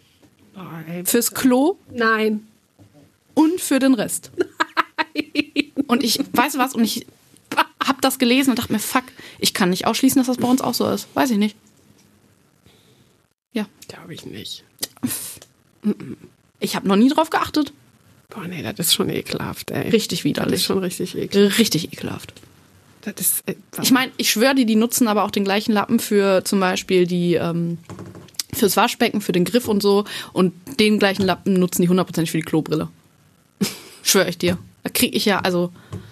fürs Klo Nein. und für den Rest. Und ich, weißt du was, und ich hab das gelesen und dachte mir, fuck, ich kann nicht ausschließen, dass das bei uns auch so ist. Weiß ich nicht. Ja, Glaube ich nicht. ich habe noch nie drauf geachtet. Boah, nee, das ist schon ekelhaft, ey. Richtig Das widerlich. ist schon richtig ekelhaft. Richtig ekelhaft. Das ist, äh, Ich meine, ich schwöre dir, die nutzen aber auch den gleichen Lappen für zum Beispiel die, ähm, fürs Waschbecken, für den Griff und so. Und den gleichen Lappen nutzen die hundertprozentig für die Klobrille. Schwöre ich dir. Da kriege ich ja, also,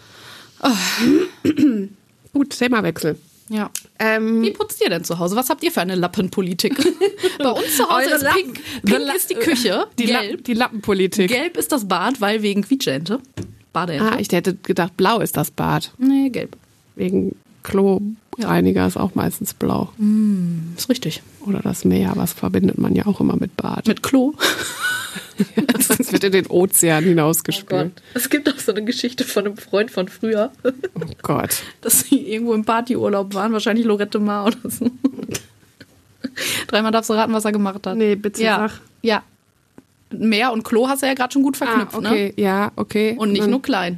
gut, Themawechsel. ja. Ähm, Wie putzt ihr denn zu Hause? Was habt ihr für eine Lappenpolitik? Bei uns zu Hause Eure ist Lappen. pink. The Pink La- ist die Küche, die, gelb. Lappen, die Lappenpolitik. Gelb ist das Bad, weil wegen Quietscheente. Badeente. Ah, ich hätte gedacht, blau ist das Bad. Nee, gelb. Wegen Kloreiniger ist auch meistens blau. Ist richtig. Oder das Meer, was verbindet man ja auch immer mit Bad. Mit Klo. Das wird in den Ozean hinausgespült. Es gibt auch so eine Geschichte von einem Freund von früher, Oh Gott. dass sie irgendwo im Partyurlaub waren, wahrscheinlich Lorette Mar oder so. Dreimal darfst du raten, was er gemacht hat. Nee, bitte ja. sag. Ja. Meer und Klo hast du ja gerade schon gut Ah, verknüpft, okay, ne? ja, okay. Und nicht Dann- nur klein.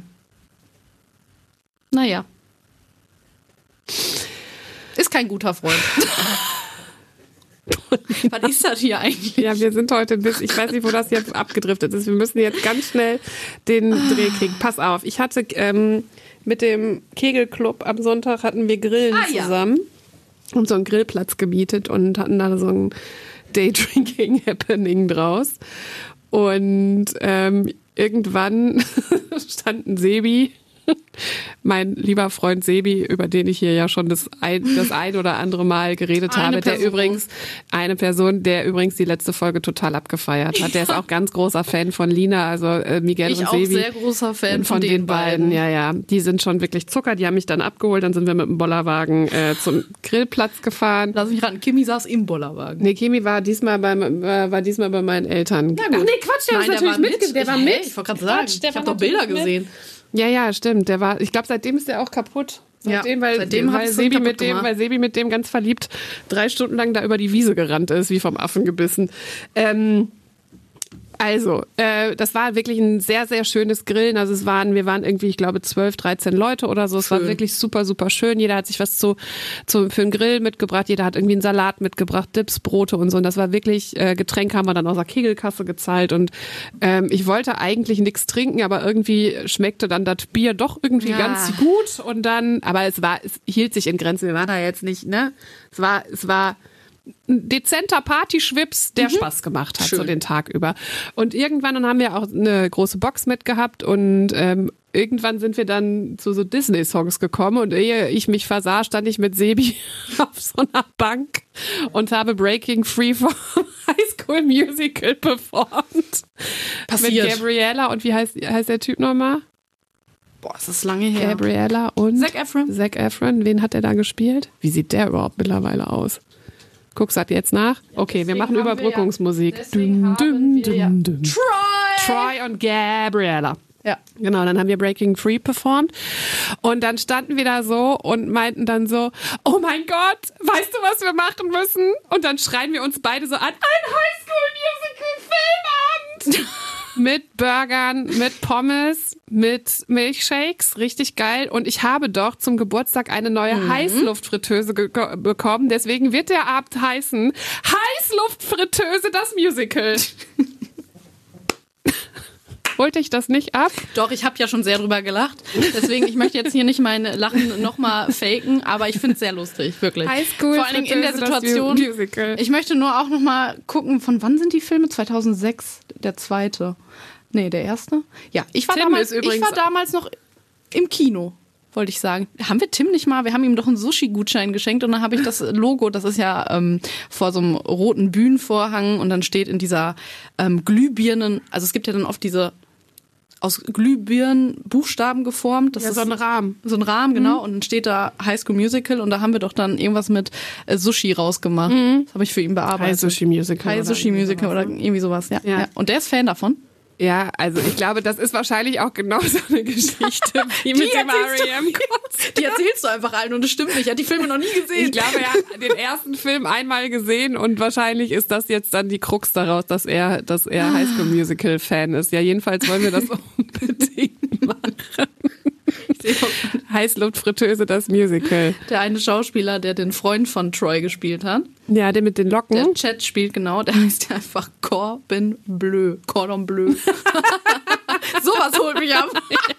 Naja. Ist kein guter Freund. Was ist das hier eigentlich? Ja, wir sind heute bis, ich weiß nicht, wo das jetzt abgedriftet ist. Wir müssen jetzt ganz schnell den Dreh kriegen. Pass auf, ich hatte ähm, mit dem Kegelclub am Sonntag hatten wir Grillen Ah, ja. zusammen und so einen Grillplatz gemietet und hatten da so ein Daydrinking-Happening draus. Und ähm, irgendwann standen Sebi, mein lieber Freund Sebi, über den ich hier ja schon das ein, das ein oder andere Mal geredet Eine habe, der Person. übrigens, eine Person, der übrigens die letzte Folge total abgefeiert hat. Der ist auch ganz großer Fan von Lina, also äh, Miguel Ich und auch Sebi. sehr großer Fan von, von den, den beiden. beiden. Ja, ja. Die sind schon wirklich Zucker. Die haben mich dann abgeholt. Dann sind wir mit dem Bollerwagen äh, zum Grillplatz gefahren. Lass mich raten, Kimi saß im Bollerwagen. Nee, Kimi war diesmal bei, war, war diesmal bei meinen Eltern. Na gut. Ach nee, Quatsch, der Nein, ist der natürlich war mit. mit. Der war Hä? mit. Ich wollte gerade sagen, Quatsch, der ich habe war doch Bilder natürlich mit. gesehen. Ja, ja, stimmt. Der war, ich glaube, seitdem ist der auch kaputt. Ja, Seitdem, weil, seitdem weil, hat's ihn Sebi kaputt mit dem, gemacht. weil Sebi mit dem ganz verliebt drei Stunden lang da über die Wiese gerannt ist, wie vom Affen gebissen. Ähm, also, äh, das war wirklich ein sehr, sehr schönes Grillen. Also es waren, wir waren irgendwie, ich glaube, zwölf, dreizehn Leute oder so. Es war Schön. wirklich super, super schön. Jeder hat sich was zu, zu für den Grill mitgebracht. Jeder hat irgendwie einen Salat mitgebracht, Dips, Brote und so. Und das war wirklich, äh, Getränke haben wir dann aus der Kegelkasse gezahlt. Und ähm, ich wollte eigentlich nichts trinken, aber irgendwie schmeckte dann das Bier doch irgendwie Ja. ganz gut. Und dann, aber es war, es hielt sich in Grenzen. Wir waren da jetzt nicht, ne? Es war, es war ein dezenter Partyschwips, der Spaß gemacht hat, Schön. so den Tag über. Und irgendwann, dann haben wir auch eine große Box mitgehabt und ähm, irgendwann sind wir dann zu so Disney-Songs gekommen und ehe ich mich versah, stand ich mit Sebi auf so einer Bank und habe Breaking Free vom High School Musical performt. Passiert. Mit Gabriella und wie heißt, heißt der Typ nochmal? Boah, ist das lange her. Gabriella und Zac Efron. Zac Efron. Wen hat er da gespielt? Wie sieht der überhaupt mittlerweile aus? Guckst du das jetzt nach? Okay, wir deswegen machen haben wir Überbrückungsmusik. ja- deswegen haben wir ja- Troy! Troy und Gabriella. Ja. Genau, dann haben wir Breaking Free performt und dann standen wir da so und meinten dann so, oh mein Gott, weißt du, was wir machen müssen? Und dann schreien wir uns beide so an, ein Highschool-Musical-Filmabend! Mit Burgern, mit Pommes, mit Milchshakes, richtig geil. Und ich habe doch zum Geburtstag eine neue Mhm. Heißluftfritteuse ge- bekommen. Deswegen wird der Abend heißen Heißluftfritteuse, das Musical. Holte ich das nicht ab? Doch, ich habe ja schon sehr drüber gelacht. Deswegen, ich möchte jetzt hier nicht mein Lachen nochmal faken, aber ich finde es sehr lustig, wirklich. Highschool Vor allen Dingen in der Fritteuse, das Situation. Musical. Ich möchte nur auch nochmal gucken, von wann sind die Filme? zweitausendsechs, der zweite. Nee, der erste? Ja, ich war, Tim damals, ist übrigens- ich war damals noch im Kino, wollte ich sagen. Haben wir Tim nicht mal? Wir haben ihm doch einen Sushi-Gutschein geschenkt und dann habe ich das Logo, das ist ja ähm, vor so einem roten Bühnenvorhang und dann steht in dieser ähm, Glühbirnen, also es gibt ja dann oft diese aus Glühbirnen Buchstaben geformt. Das Ja, ist so ein Rahmen. So ein Rahmen, genau. Und dann steht da High School Musical und da haben wir doch dann irgendwas mit äh, Sushi rausgemacht. Das habe ich für ihn bearbeitet. High Sushi Musical. High oder Sushi irgendwie Musical sowas, oder ne? irgendwie sowas, ja. Ja. ja. Und der ist Fan davon. Ja, also ich glaube, das ist wahrscheinlich auch genau so eine Geschichte wie mit dem R erzählst E M-Konzert. Die erzählst du einfach allen und das stimmt nicht. Er hat die Filme noch nie gesehen. Ich glaube, er hat den ersten Film einmal gesehen und wahrscheinlich ist das jetzt dann die Krux daraus, dass er, dass er High School Musical Fan ist. Ja, jedenfalls wollen wir das unbedingt machen. Heißluftfritteuse, das Musical. Der eine Schauspieler, der den Freund von Troy gespielt hat, Ja, der mit den Locken. der Chat spielt genau, der heißt ja einfach Corbin Bleu. Cordon Bleu. Sowas holt mich ab.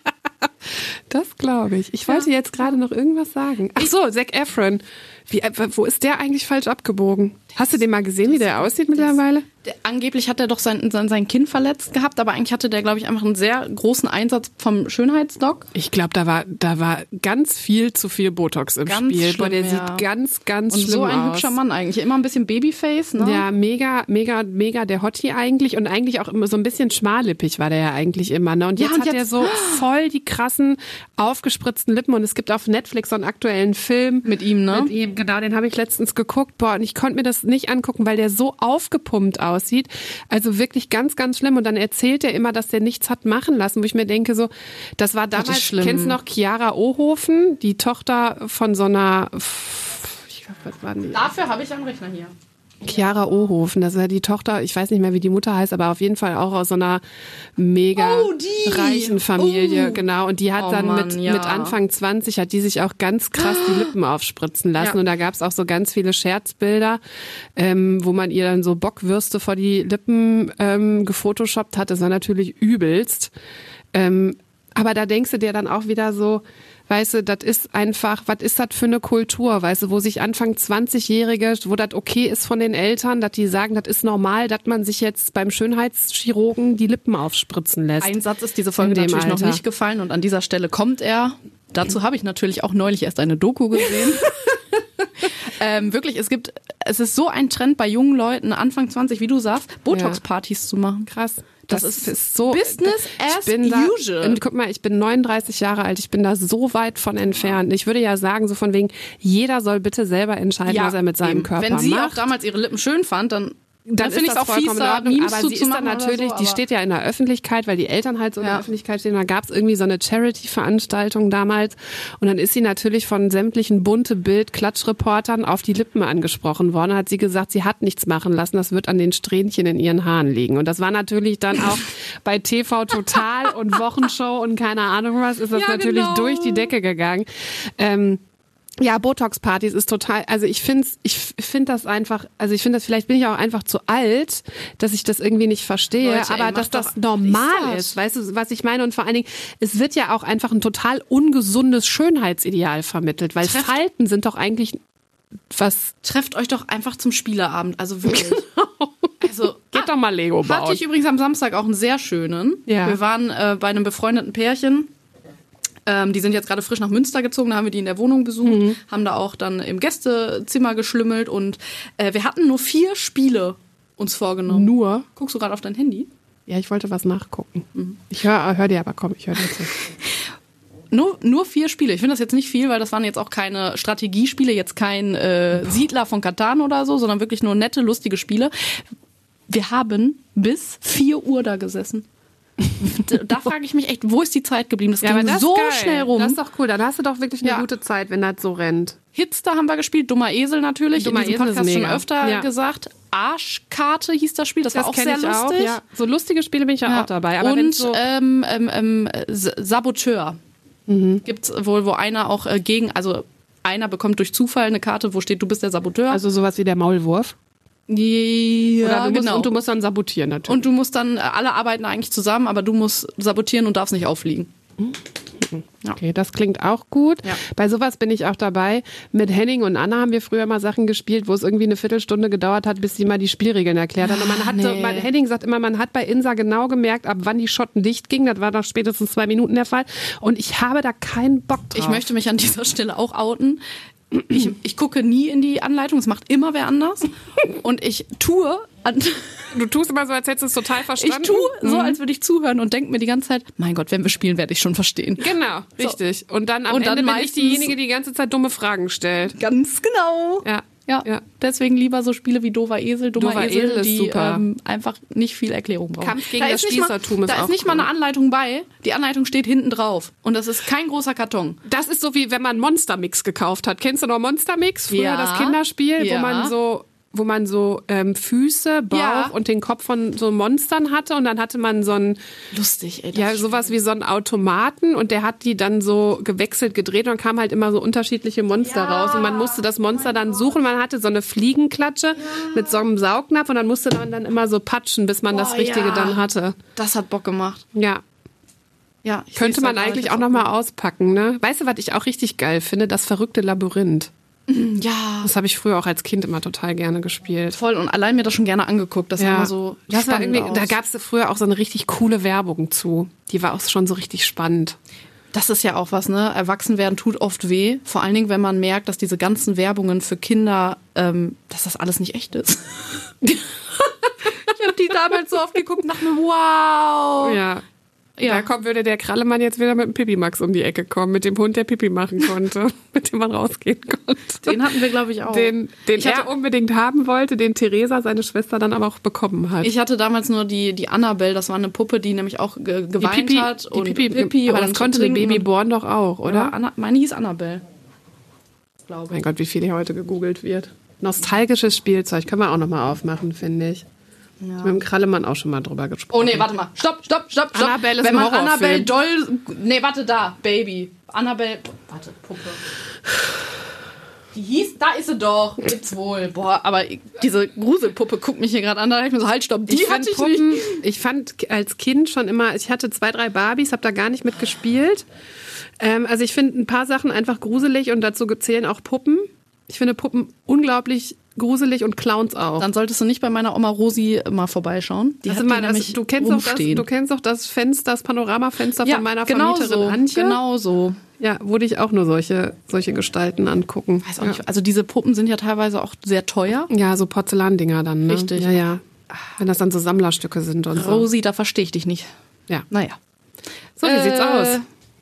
Das glaube ich. Ich wollte jetzt gerade noch irgendwas sagen. Ach so, Zac Efron. Wie, äh, wo ist der eigentlich falsch abgebogen? Hast du den mal gesehen, wie der aussieht mittlerweile? Der, angeblich hat er doch sein, sein, sein Kinn verletzt gehabt, aber eigentlich hatte der, glaube ich, einfach einen sehr großen Einsatz vom Schönheitsdoc. Ich glaube, da war, da war ganz viel zu viel Botox im Ganz Spiel. Boah, der schlimm, ja. sieht ganz, ganz Und schlimm so ein aus. hübscher Mann eigentlich. Immer ein bisschen Babyface, ne? Ja, mega, mega, mega der Hottie eigentlich und eigentlich auch immer so ein bisschen schmallippig war der ja eigentlich immer, ne? Und Ja, jetzt und hat er jetzt- so voll die krassen aufgespritzten Lippen und es gibt auf Netflix so einen aktuellen Film Mit ihm, ne? Mit ihm, genau, den habe ich letztens geguckt, boah, und ich konnte mir das nicht angucken, weil der so aufgepumpt aussieht. Also wirklich ganz, ganz schlimm. Und dann erzählt er immer, dass der nichts hat machen lassen, wo ich mir denke, so, das war Das ist damals, schlimm. kennst du noch Chiara Ohofen, die Tochter von so einer, ich glaube, was waren die? Dafür habe ich einen Rechner hier. Chiara Ohofen, das war die Tochter, ich weiß nicht mehr, wie die Mutter heißt, aber auf jeden Fall auch aus so einer mega Oh, die. reichen Familie, Oh. genau. Und die hat Oh, dann Mann, mit, ja. mit Anfang zwanzig, hat die sich auch ganz krass die Lippen aufspritzen lassen. Ja. Und da gab es auch so ganz viele Scherzbilder, ähm, wo man ihr dann so Bockwürste vor die Lippen ähm, gefotoshoppt hat. Das war natürlich übelst. Ähm, aber da denkst du dir dann auch wieder so, weißt du, das ist einfach, was ist das für eine Kultur, weißt du, wo sich Anfang zwanzigjährige, wo das okay ist von den Eltern, dass die sagen, das ist normal, dass man sich jetzt beim Schönheitschirurgen die Lippen aufspritzen lässt. Ein Satz ist diese Folge In dem natürlich Alter. noch nicht gefallen und an dieser Stelle kommt er. Dazu habe ich natürlich auch neulich erst eine Doku gesehen. ähm, wirklich, es gibt, es ist so ein Trend bei jungen Leuten, Anfang zwanzig, wie du sagst, Botox-Partys zu machen. Krass. Das, Das ist, ist so Business ich as bin da, usual. Und guck mal, ich bin neununddreißig Jahre alt, ich bin da so weit von entfernt. Ich würde ja sagen, so von wegen, jeder soll bitte selber entscheiden, was er mit seinem eben. Körper Wenn sie macht. auch damals ihre Lippen schön fand, dann, dann dann finde ich ist es auch das fies, vollkommen in da Ordnung, Memes aber zu sie zu ist dann machen oder natürlich, so, die aber- steht ja in der Öffentlichkeit, weil die Eltern halt so in Ja. der Öffentlichkeit stehen. Da gab es irgendwie so eine Charity-Veranstaltung damals und dann ist sie natürlich von sämtlichen bunte Bild-Klatschreportern auf die Lippen angesprochen worden. Da hat sie gesagt, sie hat nichts machen lassen, das wird an den Strähnchen in ihren Haaren liegen. Und das war natürlich dann auch bei T V Total und Wochenshow und keine Ahnung was, ist das Ja, natürlich genau. durch die Decke gegangen. Ähm, Ja, Botox-Partys ist total, also ich finde ich finde das einfach, also ich finde das, vielleicht bin ich auch einfach zu alt, dass ich das irgendwie nicht verstehe, Leute, ey, aber mach dass das doch- normal ist ist, das? weißt du, was ich meine? Und vor allen Dingen, es wird ja auch einfach ein total ungesundes Schönheitsideal vermittelt, weil Trefft- Falten sind doch eigentlich was, trefft euch doch einfach zum Spieleabend. Also wirklich. Also, geht doch mal Lego hatte bauen. ich übrigens am Samstag auch einen sehr schönen. Ja. Wir waren äh, bei einem befreundeten Pärchen. Ähm, die sind jetzt gerade frisch nach Münster gezogen, da haben wir die in der Wohnung besucht, Mhm. haben da auch dann im Gästezimmer geschlümmelt und äh, wir hatten nur vier Spiele uns vorgenommen. Nur? Guckst du gerade auf dein Handy? Ja, ich wollte was nachgucken. Ich höre hör dir aber, komm, ich höre dir zu. Nur, nur vier Spiele. Ich finde das jetzt nicht viel, weil das waren jetzt auch keine Strategiespiele, jetzt kein äh, Siedler von Katan oder so, sondern wirklich nur nette, lustige Spiele. Wir haben bis vier Uhr da gesessen. Da frage ich mich echt, wo ist die Zeit geblieben? Das ging ist so geil. schnell rum. Das ist doch cool, dann hast du doch wirklich eine Ja. gute Zeit, wenn das so rennt. Hitster haben wir gespielt, Dummer Esel natürlich, Dummer in diesem Esel ist Podcast schon mega. öfter Ja. gesagt. Arschkarte hieß das Spiel, das, war auch kenn sehr ich lustig. Auch, ja. So lustige Spiele bin ich ja, Ja. auch dabei. Aber wenn's Und so ähm, ähm, ähm, S- Saboteur Mhm. gibt's wohl, wo einer auch äh, gegen, also einer bekommt durch Zufall eine Karte, wo steht, du bist der Saboteur. Also sowas wie der Maulwurf. ja, Oder du musst, genau. Und du musst dann sabotieren natürlich. Und du musst dann, äh, alle arbeiten eigentlich zusammen, aber du musst sabotieren und darfst nicht auffliegen. Okay, das klingt auch gut. Ja. Bei sowas bin ich auch dabei. Mit Henning und Anna haben wir früher mal Sachen gespielt, wo es irgendwie eine Viertelstunde gedauert hat, bis sie mal die Spielregeln erklärt hat. Und man hat so, nee. man, Henning sagt immer, man hat bei Insa genau gemerkt, ab wann die Schotten dicht gingen. Das war nach spätestens zwei Minuten der Fall. Und ich habe da keinen Bock drauf. Ich möchte mich an dieser Stelle auch outen. Ich, ich gucke nie in die Anleitung, es macht immer wer anders. Und ich tue, an, Du tust immer so, als hättest du es total ich verstanden. tue so, als würde ich zuhören und denke mir die ganze Zeit, mein Gott, wenn wir spielen, werde ich schon verstehen. Genau, richtig. Und dann am Und dann Ende bin ich meistens- diejenige, die die ganze Zeit dumme Fragen stellt. Ganz genau. Ja. Ja, Ja. deswegen lieber so Spiele wie Dover Esel, Dummer Dover Esel, Esel ist die super. Ähm, einfach nicht viel Erklärung brauchen. Kampf gegen Da das ist nicht mal- Spießertum ist Da auch ist nicht mal cool. eine Anleitung bei. Die Anleitung steht hinten drauf. Und das ist kein großer Karton. Das ist so wie wenn man Monster Mix gekauft hat. Kennst du noch Monster Mix? Früher Ja. das Kinderspiel, Ja. wo man so wo man so ähm, Füße, Bauch Ja. und den Kopf von so Monstern hatte und dann hatte man so ein Lustig, ey. das ja ist sowas wie so einen Automaten und der hat die dann so gewechselt gedreht und dann kamen halt immer so unterschiedliche Monster raus und man musste das Monster dann suchen. Man hatte so eine Fliegenklatsche mit so einem Saugnapf und dann musste man dann immer so patschen, bis man das Boah, Richtige ja. dann hatte. Das hat Bock gemacht. Ja. Ja, ich Könnte seh's man da gar eigentlich nicht auch auf- nochmal auspacken, ne? Weißt du, was ich auch richtig geil finde? Das verrückte Labyrinth. Ja, Das habe ich früher auch als Kind immer total gerne gespielt. voll. Und allein mir das schon gerne angeguckt. Das sah immer so das war spannend irgendwie, aus. da gab es früher auch so eine richtig coole Werbung zu. Die war auch schon so richtig spannend. Das ist ja auch was, ne? Erwachsenwerden tut oft weh. Vor allen Dingen, wenn man merkt, dass diese ganzen Werbungen für Kinder, ähm, dass das alles nicht echt ist. Ich habe die damals so oft geguckt und dachte mir, wow. Ja. Ja. Da kommt, würde der Krallemann jetzt wieder mit dem Pipi-Max um die Ecke kommen, mit dem Hund, der Pipi machen konnte, mit dem man rausgehen konnte. Den hatten wir, glaube ich, auch. Den, den Ich er hatte- unbedingt haben wollte, den Theresa, seine Schwester, dann aber auch bekommen hat. Ich hatte damals nur die, die Annabelle, das war eine Puppe, die nämlich auch ge die geweint Pipi, hat. die und Pipi, Pipi aber und das konnte der trinken und- Babyborn doch auch, oder? Ja, Anna, meine hieß Annabelle. Glaube Mein Gott, wie viel hier heute gegoogelt wird. Nostalgisches Spielzeug. Können wir auch nochmal aufmachen, finde ich. Ja. Mit dem Krallemann auch schon mal drüber gesprochen. Oh nee, warte mal. Stopp, stopp, stopp, stopp. Annabelle ist Wenn ein man Annabelle Horrorfilm. doll... Nee, warte, da. Baby. Annabelle... Warte, Puppe. Die hieß... Da ist sie doch. Gibt's wohl. Boah, aber diese Gruselpuppe guckt mich hier gerade an. Da dachte ich mir so, halt, stopp. Die ich hatte ich Puppen, nicht. Ich fand als Kind schon immer... Ich hatte zwei, drei Barbies, habe da gar nicht mitgespielt. Ähm, also ich finde ein paar Sachen einfach gruselig und dazu zählen auch Puppen. Ich finde Puppen unglaublich... gruselig und Clowns auch. Dann solltest du nicht bei meiner Oma Rosi mal vorbeischauen. Die also hat mal, die das, nämlich du, kennst auch das, rumstehen. du kennst doch das Fenster, das Panoramafenster Ja, von meiner genau Vermieterin so, Antje. genau so. Ja, würde ich auch nur solche, solche Gestalten angucken. Weiß auch ja. nicht. Also diese Puppen sind ja teilweise auch sehr teuer. Ja, so Porzellandinger dann, ne? Richtig. Ja, ja. Wenn das dann so Sammlerstücke sind und so. Rosi, da verstehe ich dich nicht. Ja. Naja. So, wie Äh, sieht's aus?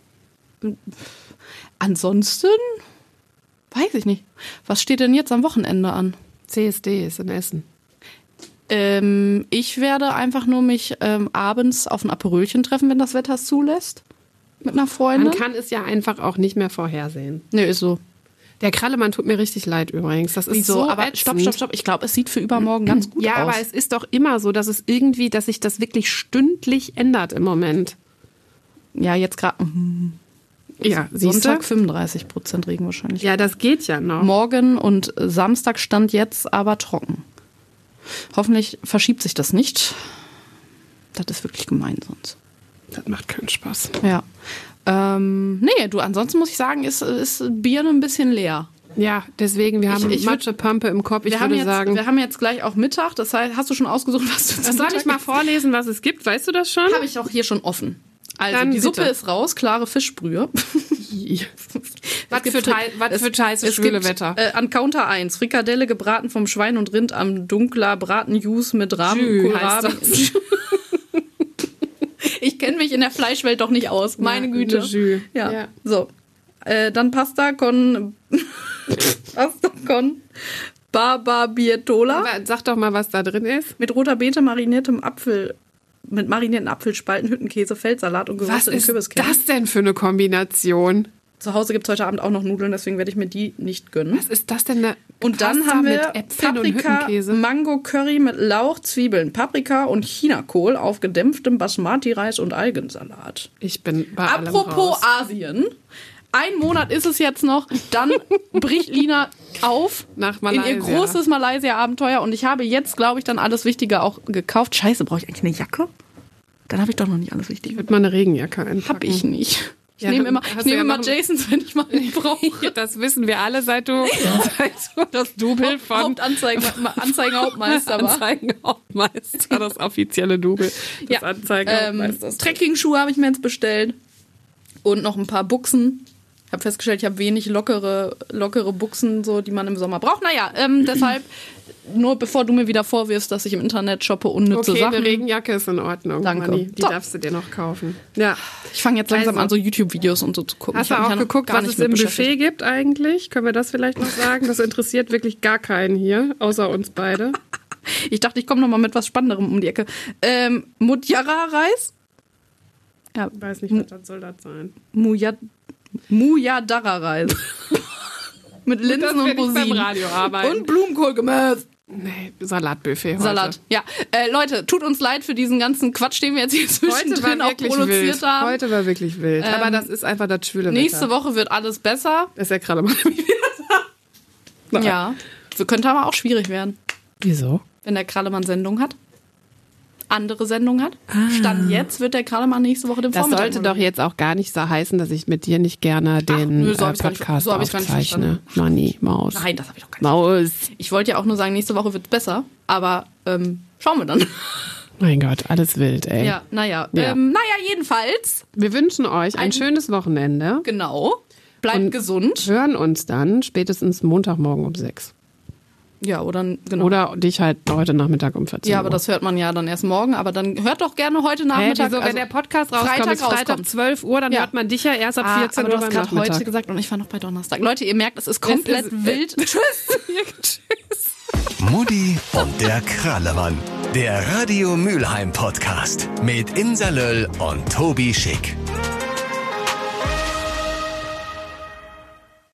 Ansonsten weiß ich nicht. Was steht denn jetzt am Wochenende an? C S D ist in Essen. Ähm, ich werde einfach nur mich ähm, abends auf ein Aperölchen treffen, wenn das Wetter es zulässt. Mit einer Freundin. Man kann es ja einfach auch nicht mehr vorhersehen. Nee, ist so. Der Krallemann tut mir richtig leid übrigens. Das ist Wieso? so Aber ätzend. stopp, stopp, stopp. Ich glaube, es sieht für übermorgen ganz gut Ja, aus. aber es ist doch immer so, dass es irgendwie, dass sich das wirklich stündlich ändert im Moment. Ja, jetzt gerade. Ja, siehst Sonntag du? fünfunddreißig Prozent Regen wahrscheinlich. Ja, das geht ja noch. Morgen und Samstag stand jetzt aber trocken. Hoffentlich verschiebt sich das nicht. Das ist wirklich gemein sonst. Das macht keinen Spaß. Ja. Ähm, nee, du, ansonsten muss ich sagen, ist, ist Birne ein bisschen leer. Ja, deswegen, wir haben Ich- ich würd- Matschepampe im Kopf. Ich Wir haben, würde jetzt, sagen, wir haben jetzt gleich auch Mittag. Das heißt, hast du schon ausgesucht, was du zum soll ich Mittag mal vorlesen, was es gibt? Weißt du das schon? Habe ich auch hier schon offen. Also, Dann die bitte. Suppe ist raus, klare Fischbrühe. Was Es für, gibt- Tei- was es- für scheiße es schwüle gibt, Wetter. Äh, an Counter eins, Frikadelle gebraten vom Schwein und Rind am dunkler Bratenjuice mit Rahmen, Jus heißt Kohlrabi. Ich kenne mich in der Fleischwelt doch nicht aus, meine Ja, Güte. de Jus. Ja. Ja. So. Äh, dann Pasta con Pasta con Barbarbietola Aber sag doch mal, was da drin ist. mit roter Beete, mariniertem Apfel, mit marinierten Apfelspalten, Hüttenkäse, Feldsalat und Was gerösteten ist Kürbiskernen. das denn für eine Kombination? Zu Hause gibt es heute Abend auch noch Nudeln, deswegen werde ich mir die nicht gönnen. Was ist das denn? Eine Und dann Pasta haben wir mit Äpfeln und Paprika, Hüttenkäse. Mango Curry mit Lauch, Zwiebeln, Paprika und Chinakohl auf gedämpftem Basmati-Reis und Algensalat. Ich bin bei allem Apropos raus. Asien. Ein Monat ist es jetzt noch, dann bricht Lina auf Nach in Malaysia. ihr großes Malaysia-Abenteuer und ich habe jetzt, glaube ich, dann alles Wichtige auch gekauft. Scheiße, brauche ich eigentlich eine Jacke? Dann habe ich doch noch nicht alles Ich Wichtige. würde mal eine Regenjacke einpacken. Hab ich nicht. Ich Ja, nehme immer, hast ich du nehme ja immer noch- Jasons, wenn ich mal einen brauche. Das wissen wir alle, seit du, seit du das Double von Hauptanzeigen, Anzeigenhauptmeister war. Anzeigenhauptmeister, das offizielle Double des Ja, Anzeigenhauptmeisters. Ähm, Trekking-Schuhe habe ich mir jetzt bestellt. Und noch ein paar Buchsen. Ich habe festgestellt, ich habe wenig lockere, lockere Buchsen, so, die man im Sommer braucht. Naja, ähm, deshalb, nur bevor du mir wieder vorwirfst, dass ich im Internet shoppe unnütze Okay, Sachen. eine Regenjacke ist in Ordnung, Danke. Manni. Die So. darfst du dir noch kaufen. Ja. Ich fange jetzt langsam Also. an, so YouTube-Videos und so zu gucken. Hast Ich du hab mich auch ja noch geguckt, gar was nicht es mit im beschäftigt. Buffet gibt eigentlich? Können wir das vielleicht noch sagen? Das interessiert wirklich gar keinen hier, außer uns beide. Ich dachte, ich komme noch mal mit was Spannenderem um die Ecke. Ähm, Mutjara-Reis? Ja, Ich weiß nicht, was das soll das sein. Mujad Mujadara-Reis. Mit Linsen dass wir und nicht beim Rosinen. Radio arbeiten. Und Blumenkohlgemüse. Nee, Salatbuffet heute. Salat. Ja, äh, Leute, tut uns leid für diesen ganzen Quatsch, den wir jetzt hier Heute war zwischendrin auch wirklich produziert wild. haben. Heute war wirklich wild. Aber das ist einfach das schwüle Nächste Wetter. Woche wird alles besser. Ist ja gerade mal wieder da. Ja. So könnte aber auch schwierig werden, Wieso? wenn der Krallemann Sendung hat. Andere Sendung hat. Stand jetzt wird der Krallemann nächste Woche den Das Vormittag sollte doch moderieren. jetzt auch gar nicht so heißen, dass ich mit dir nicht gerne den nö, so hab äh, ich's gar nicht- Podcast so hab ich's gar nicht aufzeichne. Manni, Maus. Nein, das habe ich doch gar nicht. Maus. Ich wollte ja auch nur sagen, nächste Woche wird's besser. Aber ähm, schauen wir dann. Mein Gott, alles wild, ey. Ja, naja. Ja. Ähm, naja, jedenfalls. Wir wünschen euch ein, Ein- schönes Wochenende. Genau. Bleibt Und gesund. Hören uns dann spätestens Montagmorgen um sechs. Ja, oder genau. Oder dich halt heute Nachmittag um vierzehn ja, Uhr. aber das hört man ja dann erst morgen. Aber dann hört doch gerne heute Hä, Nachmittag. wieso, wenn also der Podcast rauskommt, Freitag ist Freitag rauskommt. zwölf Uhr, dann Ja. hört man dich ja erst ab Ah, vierzehn aber Uhr du hast beim gerade heute Nachmittag. gesagt und ich war noch bei Donnerstag. Leute, ihr merkt, es ist komplett ist- wild. Tschüss. Mutti und der Krallemann. Der Radio Mülheim Podcast mit Insa Löll und Tobi Schick.